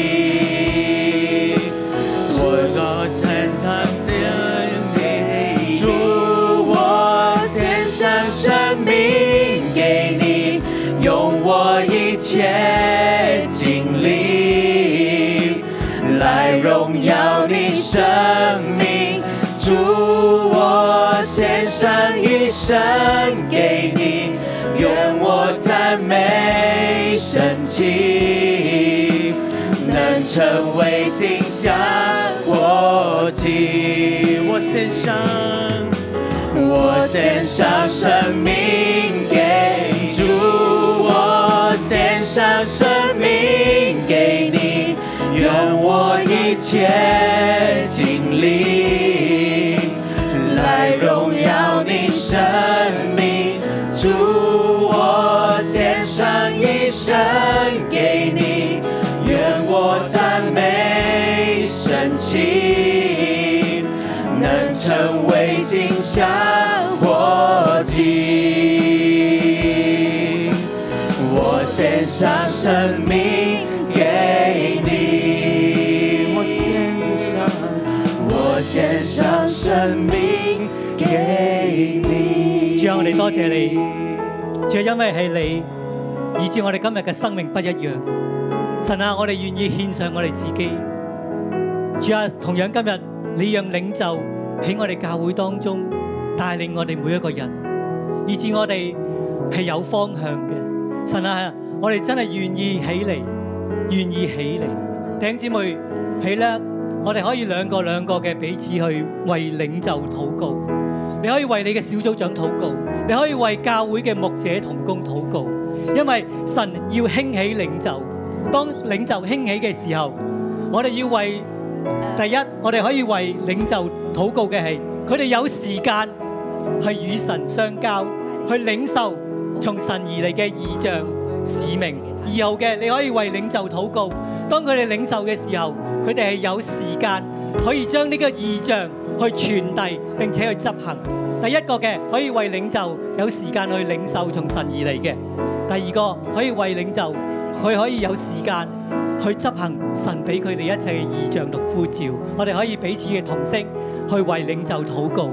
我献上你，主，我献上生命给你，用我一切精力来荣耀你生命。主，我献上一神给你，愿我赞美神迹，能成为馨香火祭。我献上生命给主，我献上生命给你，愿我一切经历来荣耀你生命。主，我献上一生给你，愿我赞美神迹，能成为馨香火祭。我献上生命给你，我献上生命给你。 主啊，我哋多謝你，主啊，因為係你，以致我哋今日嘅生命不一樣。神啊，我哋願意獻上我哋自己。主啊，同樣今日你讓領袖喺我哋教會當中帶領我哋每一個人，以致我哋係有方向嘅。神啊，我哋真係願意起嚟，願意起嚟。弟兄姊妹，起啦！我哋可以兩個嘅彼此去為領袖禱告。你可以為你嘅小組長禱告，你可以為教會嘅牧者同工禱告，因為神要興起領袖。當領袖興起嘅時候，我哋要為第一，我哋可以為領袖禱告嘅係佢哋有時間去與神相交，去領受從神而嚟嘅異象使命。以後嘅你可以為領袖禱告，當佢哋領受嘅時候，佢哋係有時間可以將呢個異象去傳遞並且去執行。第一個嘅可以為領袖有時間去領受從神而嚟嘅，第二個可以為領袖佢可以有時間去執行神俾佢哋一切嘅異象同呼召。我哋可以彼此嘅同聲去為領袖禱告。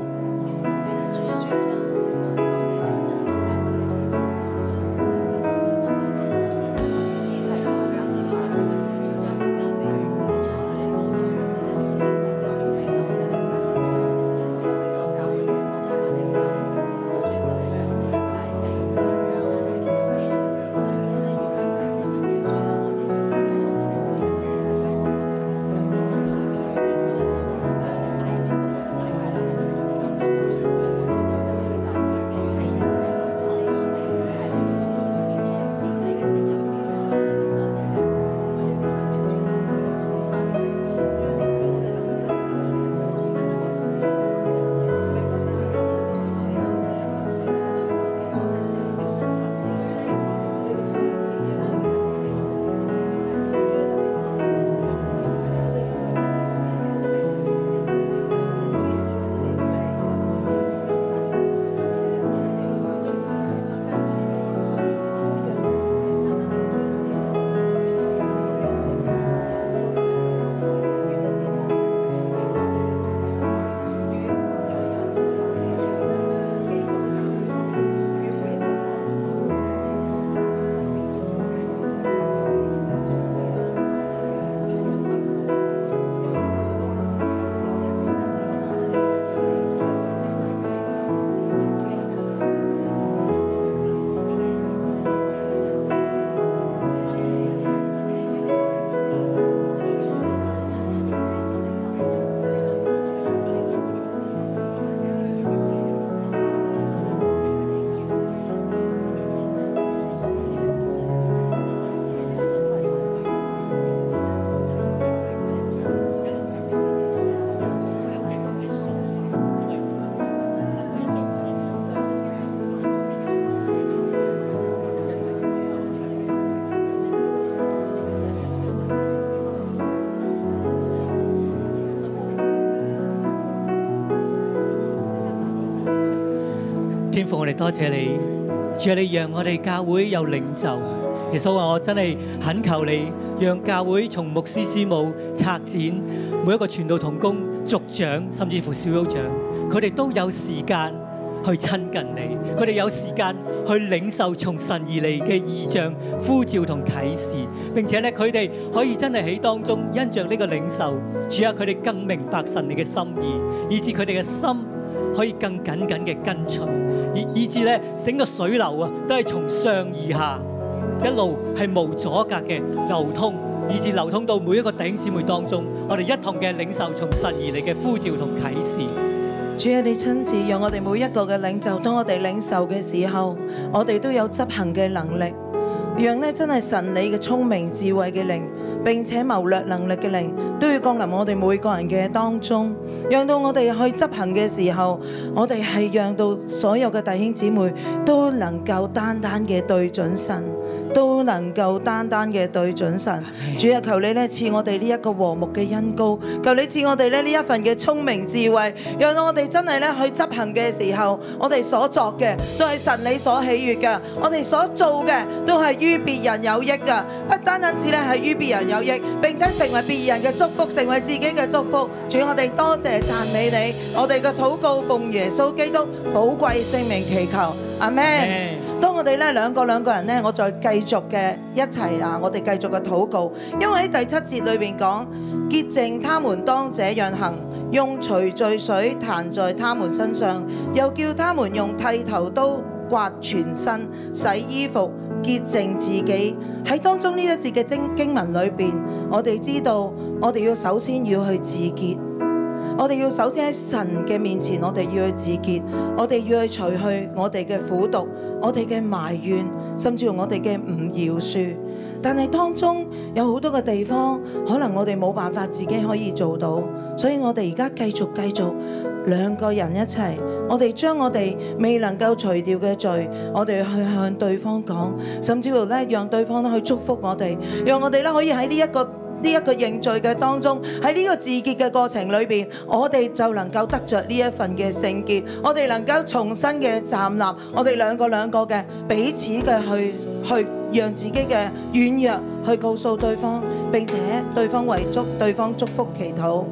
天父，我哋多謝你，主啊，你讓我哋教會有領袖。耶穌話：我真係懇求你，讓教會從牧師師母、策展每一個傳道同工、族長，甚至乎小組長，佢哋都有時間去親近你，佢哋有時間去領受從神而嚟嘅異象、呼召同啟示，並且咧佢哋可以真係喺當中因着呢個領受，主啊，佢哋更明白神你嘅心意，以致佢哋嘅心可以更緊緊嘅跟隨。 以致咧整個水流啊都係從上而下，一路係無阻隔嘅流通，以致流通到每一個弟兄姊妹當中，我哋一同嘅領受從神而嚟嘅呼召同啟示。 主啊，你親自讓我哋每一個嘅領袖，當我哋領受嘅時候，我哋都有執行嘅能力，讓咧真係神你嘅聰明智慧嘅靈，並且謀略能力嘅靈，都要降臨我哋每個人嘅當中，讓到我哋去執行嘅時候，我哋係讓到所有嘅弟兄姊妹都能夠單單嘅對準神。都能夠單單嘅對準神。主啊，求你咧賜我哋呢一個和睦嘅恩膏，求你賜我哋咧呢一份嘅聰明智慧，讓到我哋真係咧去執行嘅時候，我哋所作嘅都係神你所喜悅嘅，我哋所做嘅都係於別人有益嘅，不單單止咧係於別人有益，並且成為別人嘅祝福，成為自己嘅祝福。主，我哋多謝讚美你，我哋嘅禱告奉耶穌基督寶貴聖名祈求，阿們。當我哋咧兩個人咧，我再繼續嘅一齊啊，我哋繼續嘅禱告，因為喺第7節裏邊講，潔淨他們當這樣行，用除罪水彈在他們身上，又叫他們用剃頭刀刮全身，洗衣服，潔淨自己。喺當中呢一節嘅經文裏邊，我哋知道我哋要首先要去自潔。我哋要首先喺神嘅面前，我哋要去自潔，我哋要去除去我哋嘅苦毒，我哋嘅埋怨，甚至乎我哋嘅唔饒恕。但係當中有好多嘅地方，可能我哋冇辦法自己可以做到，所以我哋而家繼續兩個人一齊，我哋將我哋未能夠除掉嘅罪，我哋去向對方講，甚至乎咧讓對方咧去祝福我哋，讓我哋咧可以喺呢一個認罪嘅當中，喺呢個自潔嘅過程裏邊，我哋就能夠得着呢一份嘅聖潔，我哋能夠重新嘅站立，我哋兩個嘅彼此嘅去讓自己嘅軟弱去告訴對方，並且對方為對方祝福祈禱。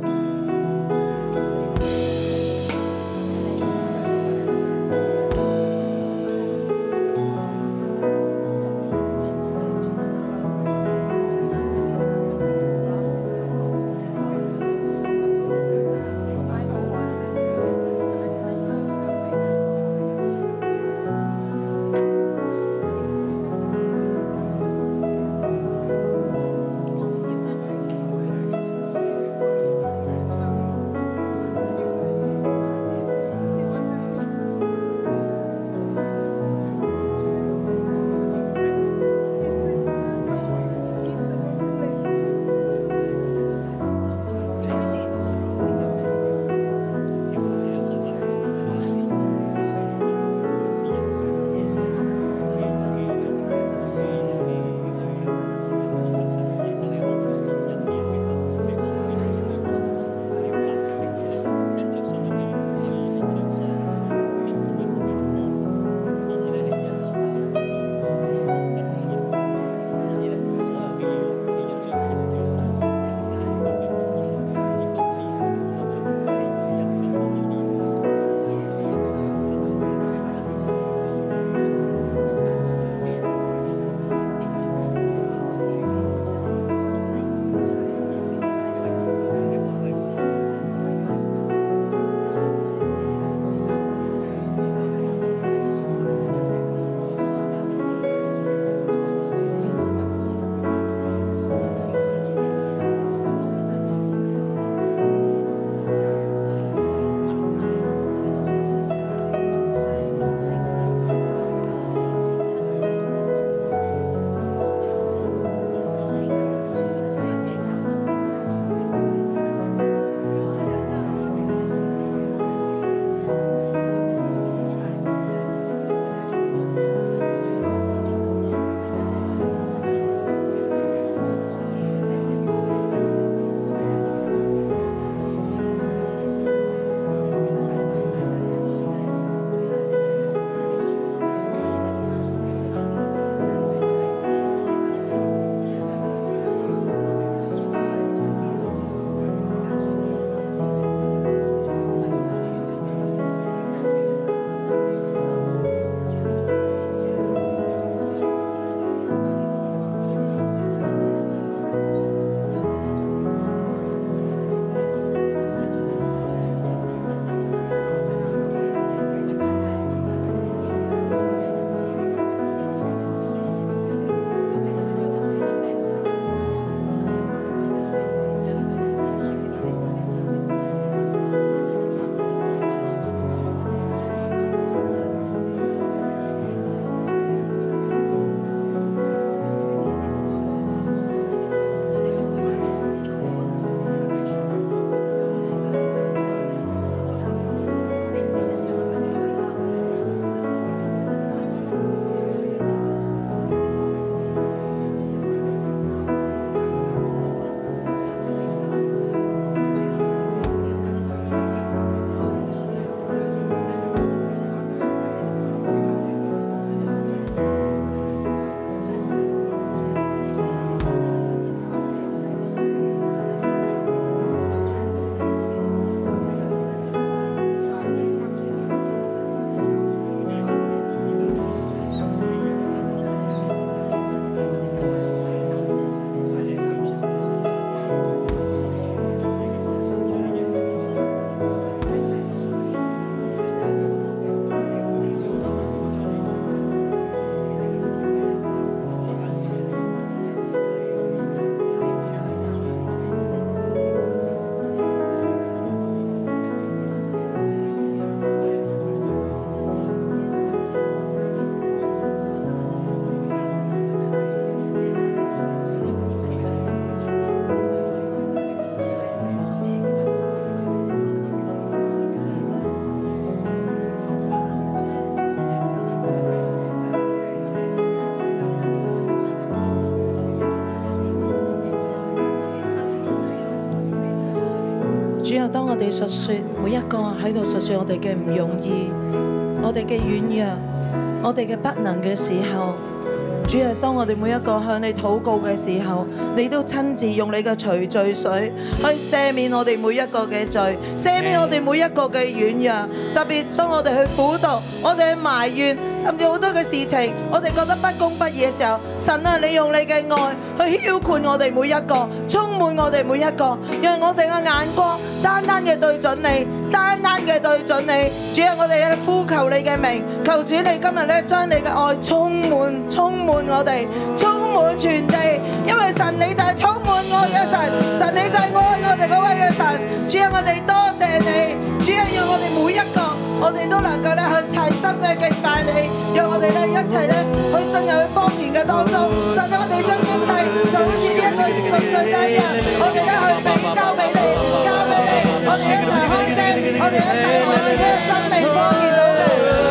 哋述說，每一個喺度述說我哋嘅唔容易，我哋嘅軟弱，我哋嘅不能嘅時候。主啊，當我哋每一個向你禱告嘅時候，你都親自用你嘅除罪水去赦免我哋每一個嘅罪，赦免我哋每一個嘅軟弱。特別當我哋去苦毒，我哋去埋怨，甚至好多嘅事情，我哋覺得不公不義嘅時候，神啊，你用你嘅愛去澆灌我哋每一個，充滿我哋每一個，讓我哋嘅眼光單單嘅對準你，單單嘅對準你。主啊，我哋呼求你嘅名，求主你今日咧將你嘅愛充滿我哋，充滿全地，因為神你就係充滿愛嘅神，神你就係愛我哋嗰位嘅神。主啊，我哋多謝你，主啊，讓我哋每一個，我哋都能夠咧去齊心嘅敬拜你，讓我哋咧一齊咧去進入去方言嘅當中。神啊，我哋將一切就好似呢一個贖罪祭一樣，我哋咧去俾交俾你，交俾你，我哋一齊開聲，我哋一齊為自己嘅生命方言禱告。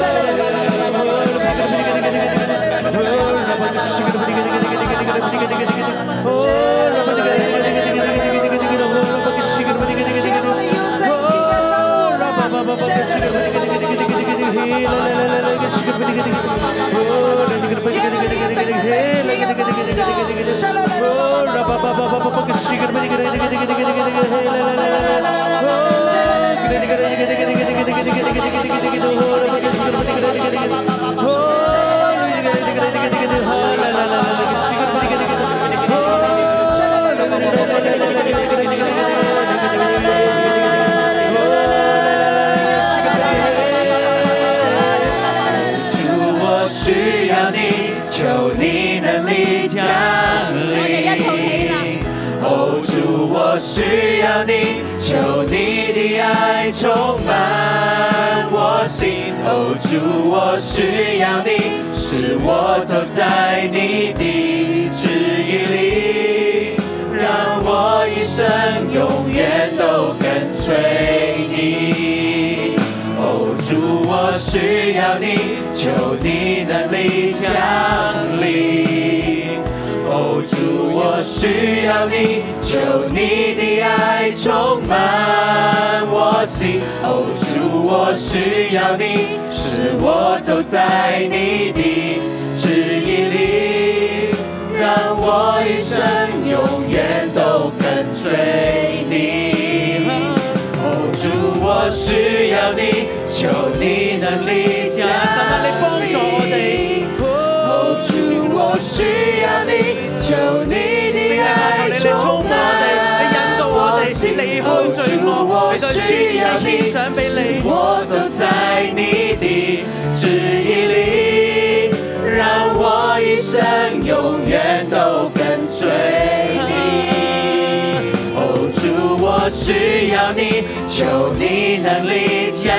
求你能力降临，哦主，我需要你，求你的爱充满我心，哦主，我需要你，使我走在你的旨意里，让我一生永远都跟随你。哦主，我需要你，求你能力降临。哦主，我需要你，求你的爱充满我心。哦主，我需要你，使我走在你的旨意里，让我一生永远都跟随你。哦主，我需要你，求你能力降临。哦主，我需要你，求你的愛充滿我心。哦主，我需要你，使我走在你的旨意里，讓我一生永遠都跟隨你。哦主，我需要你，求你能力降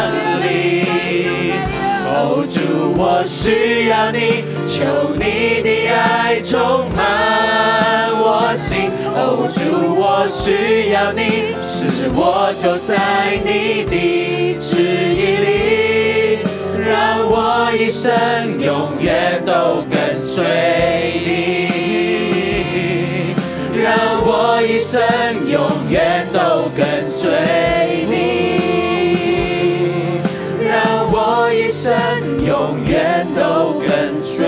臨。哦主，我需要你，求你的愛充滿我心。哦主，我需要你，使我走在你的旨意里，讓我一生永遠都跟隨你，讓我一生永遠都跟隨你。一生永遠都跟隨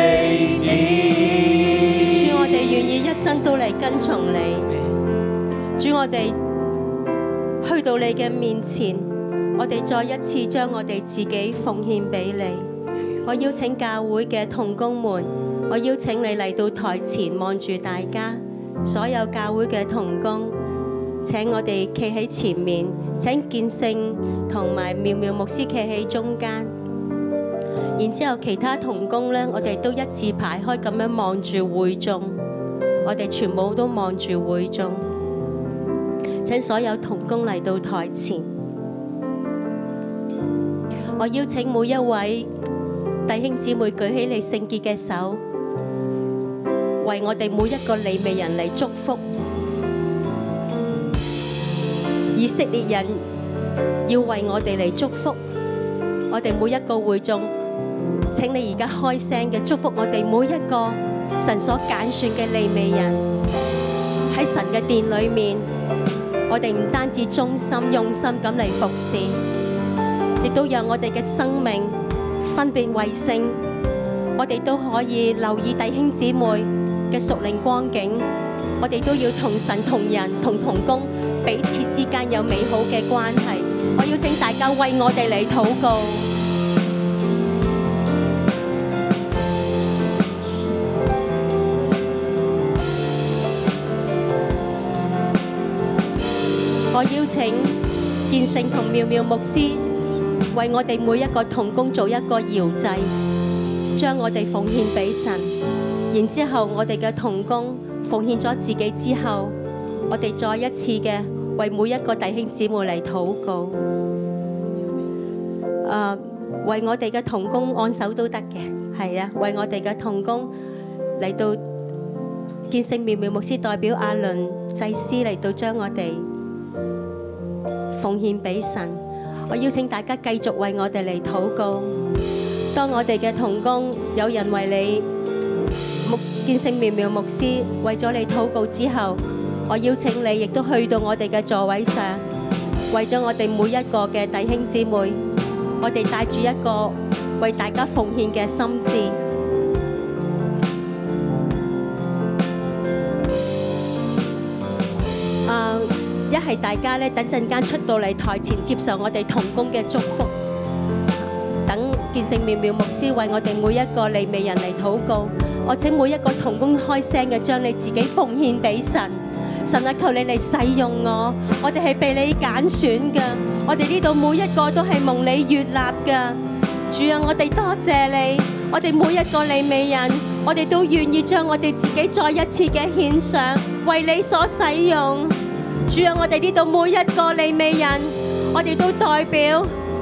你。 主，我哋願意一生都嚟跟從你。主，我哋去到你嘅面前，我哋再一次將我哋自己奉獻俾你。我邀請教會嘅同工們，我邀請你嚟到台前望住大家，所有教會嘅同工。請我哋企喺前面，請建聖同埋妙妙牧師企喺中間，然之後其他同工呢，我哋都一字排開咁樣望住會眾，我哋全部都望住會眾。請所有同工嚟到台前，我邀請每一位弟兄姊妹舉起你聖潔嘅手，為我哋每一個利未人嚟祝福。以色列人要為我哋嚟祝福，我哋每一個會眾，請你而家開聲嘅祝福我哋每一個神所揀選嘅利未人，喺神嘅殿裏面我哋唔單止忠心用心咁嚟服侍，亦都讓我哋嘅生命分別為聖。我哋都可以留意弟兄姊妹嘅屬靈光景，我哋都要同神同人同同工彼此之間有美好嘅關係。我邀請大家為我哋嚟禱告。我邀請建聖同妙妙牧師為我哋每一個同工做一個搖祭，將我哋奉獻俾神。然之後我哋嘅同工奉獻咗自己之後，我哋再一次嘅為每一個弟兄姊妹嚟禱告。為我哋嘅同工按手都得嘅，係啊，為我哋嘅同工嚟到建聖妙妙牧師代表亞倫祭司嚟到將我哋奉獻俾神。我邀請大家繼續為我哋嚟禱告。當我哋嘅同工有人為你建聖妙妙牧師為咗你禱告之後，我邀請你亦都去到我哋嘅座位上，為咗我哋每一個嘅弟兄姊妹，我哋帶住一個為大家奉獻嘅心志。一係大家咧，等陣間出到嚟台前接受我哋同工嘅祝福，等建聖妙妙牧師為我哋每一個利未人嚟禱告。我請每一個同工開聲嘅，將你自己奉獻俾神。神啊，求你嚟使用我，我哋係被你揀選嘅，我哋呢度每一個都係蒙你悅納嘅。主啊，我哋多謝你，我哋每一個利未人，我哋都願意將我哋自己再一次嘅獻上，為你所使用。主啊，我哋呢度每一個利未人，我哋都代表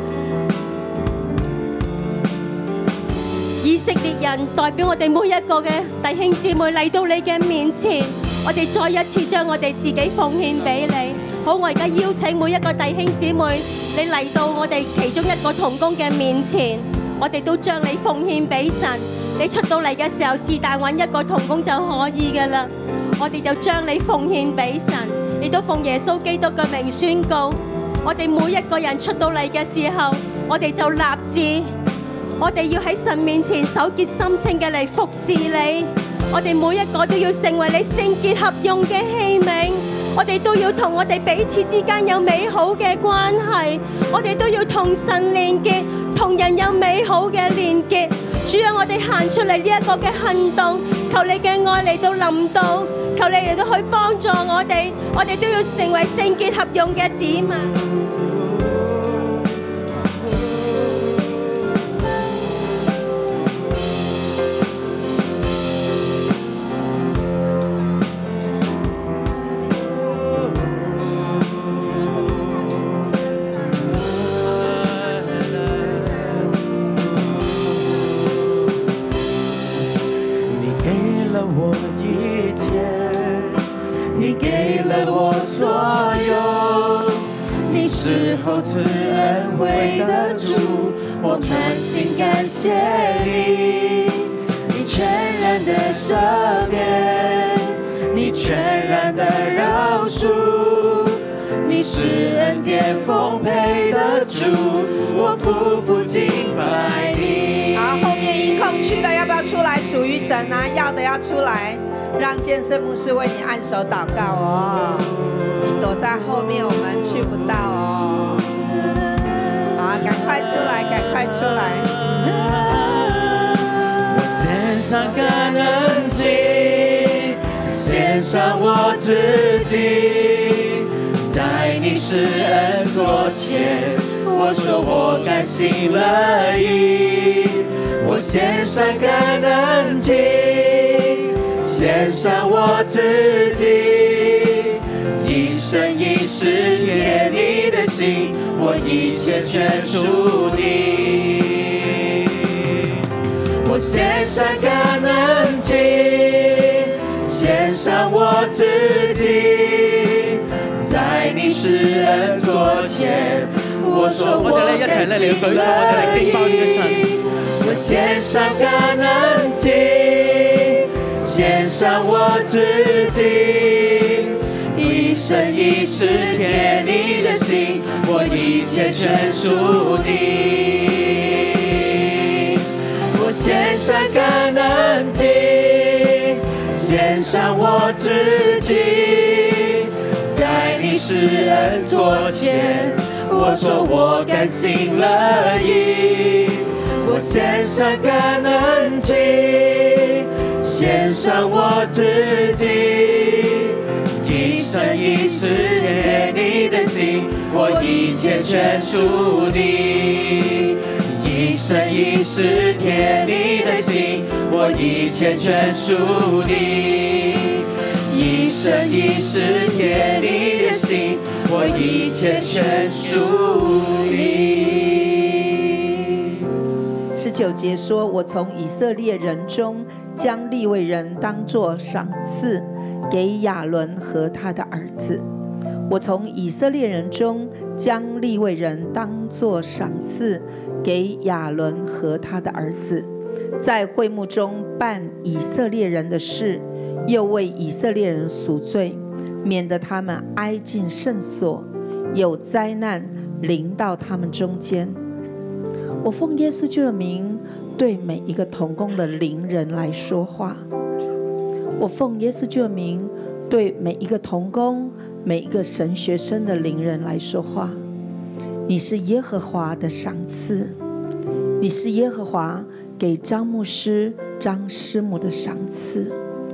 以色列人，代表我哋每一個嘅弟兄姊妹嚟到你嘅面前，我哋再一次將我哋自己奉獻俾你。好，我而家邀請每一個弟兄姊妹，你嚟到我哋其中一個同工嘅面前，我哋都將你奉獻俾神。你出到嚟嘅時候，是但揾一個同工就可以㗎喇，我哋就將你奉獻俾神。亦都奉耶穌基督嘅名宣告，我哋每一個人出到嚟嘅時候，我哋就立志，我哋要喺神面前手潔心清嘅嚟服侍你。我哋每一個都要成為你聖潔合用嘅器皿，我哋都要同我哋彼此之間有美好嘅關係，我哋都要同神連結，同人有美好嘅連結。主啊，我哋行出嚟呢一個嘅行動，求你嘅愛嚟到臨到，求你嚟到去幫助我哋都要成為聖潔合用嘅子民。 厚赐恩惠的主，我满心感謝你，你全然的赦免，你全然的饒恕，你是恩典豐沛的主，我夫婦敬拜你。 好，後面音控區的要不要出來？屬於神啊，要的要出來，讓建聖牧師為你按手禱告哦。你躲在後面，我們去不到哦。好，趕快出來，趕快出來。 我獻上感恩祭，獻上我自己，在你施恩座前，我說我甘心樂意。我獻上感恩祭，獻上我自己，一生一世貼你的心，我一切全屬你。我獻上感恩祭，獻上我自己，在你施恩座前，我說我甘心樂意。我獻上感恩祭，獻上我自己，一一生一世贴你的心，我一切全属你。我献上感恩祭，献上我自己，在你施恩座前，我说我甘心乐意。我献上感恩祭，献上我自己，一生一世贴你的心，我一切全属你。一生一世贴你的心，我一切全属你。一生一世贴你的心，我一切全属你。 19节说：“我从以色列人中将利未人当作赏赐，给亚伦和他的儿子。我从以色列人中将利未人当作赏赐，给亚伦和他的儿子，在会幕中办以色列人的事，又为以色列人赎罪，免得他们挨近圣所，有灾难临到他们中间。我奉耶稣基督的名，对每一个同工的灵人来说话。我奉耶稣基督的名，对每一个同工、每一个神学生的灵人来说话。你是耶和华的赏赐，你是耶和华给张牧师、张师母的赏赐。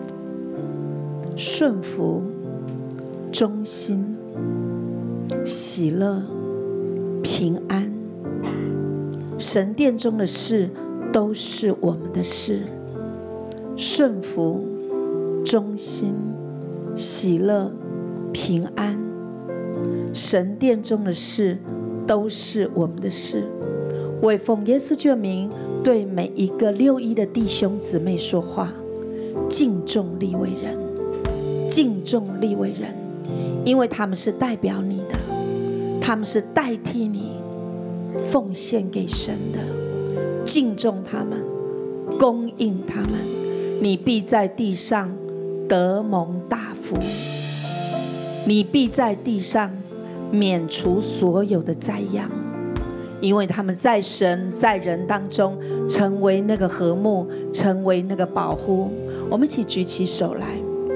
顺服、忠心、喜乐、平安，神殿中的事都是我们的事。顺服、忠心、喜乐、平安，神殿中的事都是我们的事。我奉耶稣基督的名，对每一个6·1的弟兄姊妹说话：敬重利未人，敬重利未人，因为他们是代表你的，他们是代替你奉献给神的。敬重他们，供应他们，你必在地上得蒙大福，你必在地上免除所有的灾殃，因为他们在神在人当中成为那个和睦，成为那个保护。我们一起举起手来，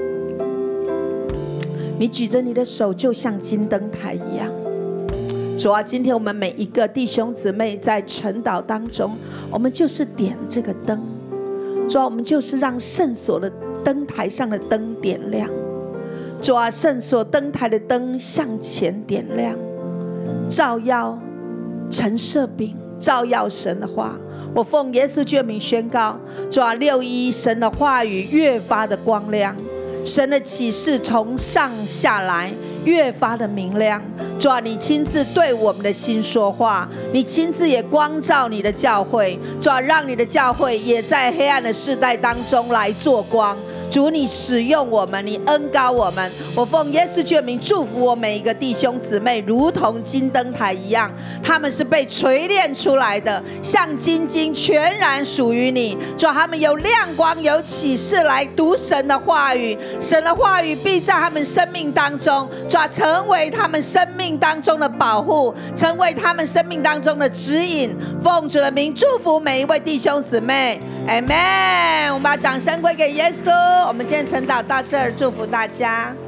你举着你的手就像金灯台一样。主啊，今天我们每一个弟兄姊妹在晨祷当中，我们就是点这个灯。主啊，我们就是让圣所的灯台上的灯点亮。主啊，圣所灯台的灯向前点亮，照耀陈设饼，照耀神的话。我奉耶稣基督的名宣告，主啊，6·1神的话语越发的光亮，神的启示从上下来越发的明亮。主啊，你亲自对我们的心说话，你亲自也光照你的教会。主啊，让你的教会也在黑暗的世代当中来做光。主，你使用我们，你恩膏我们。我奉耶稣基督的名祝福我每一个弟兄姊妹，如同金灯台一样，他们是被锤炼出来的，像金晶，全然属于你。主啊，他们有亮光，有启示来读神的话语，神的话语必在他们生命当中，主啊，成为他们生命当中的保护，成为他们生命当中的指引。奉主的名祝福每一位弟兄姊妹， Amen。 我们把掌声归给耶稣。我们今天晨祷到这儿，祝福大家。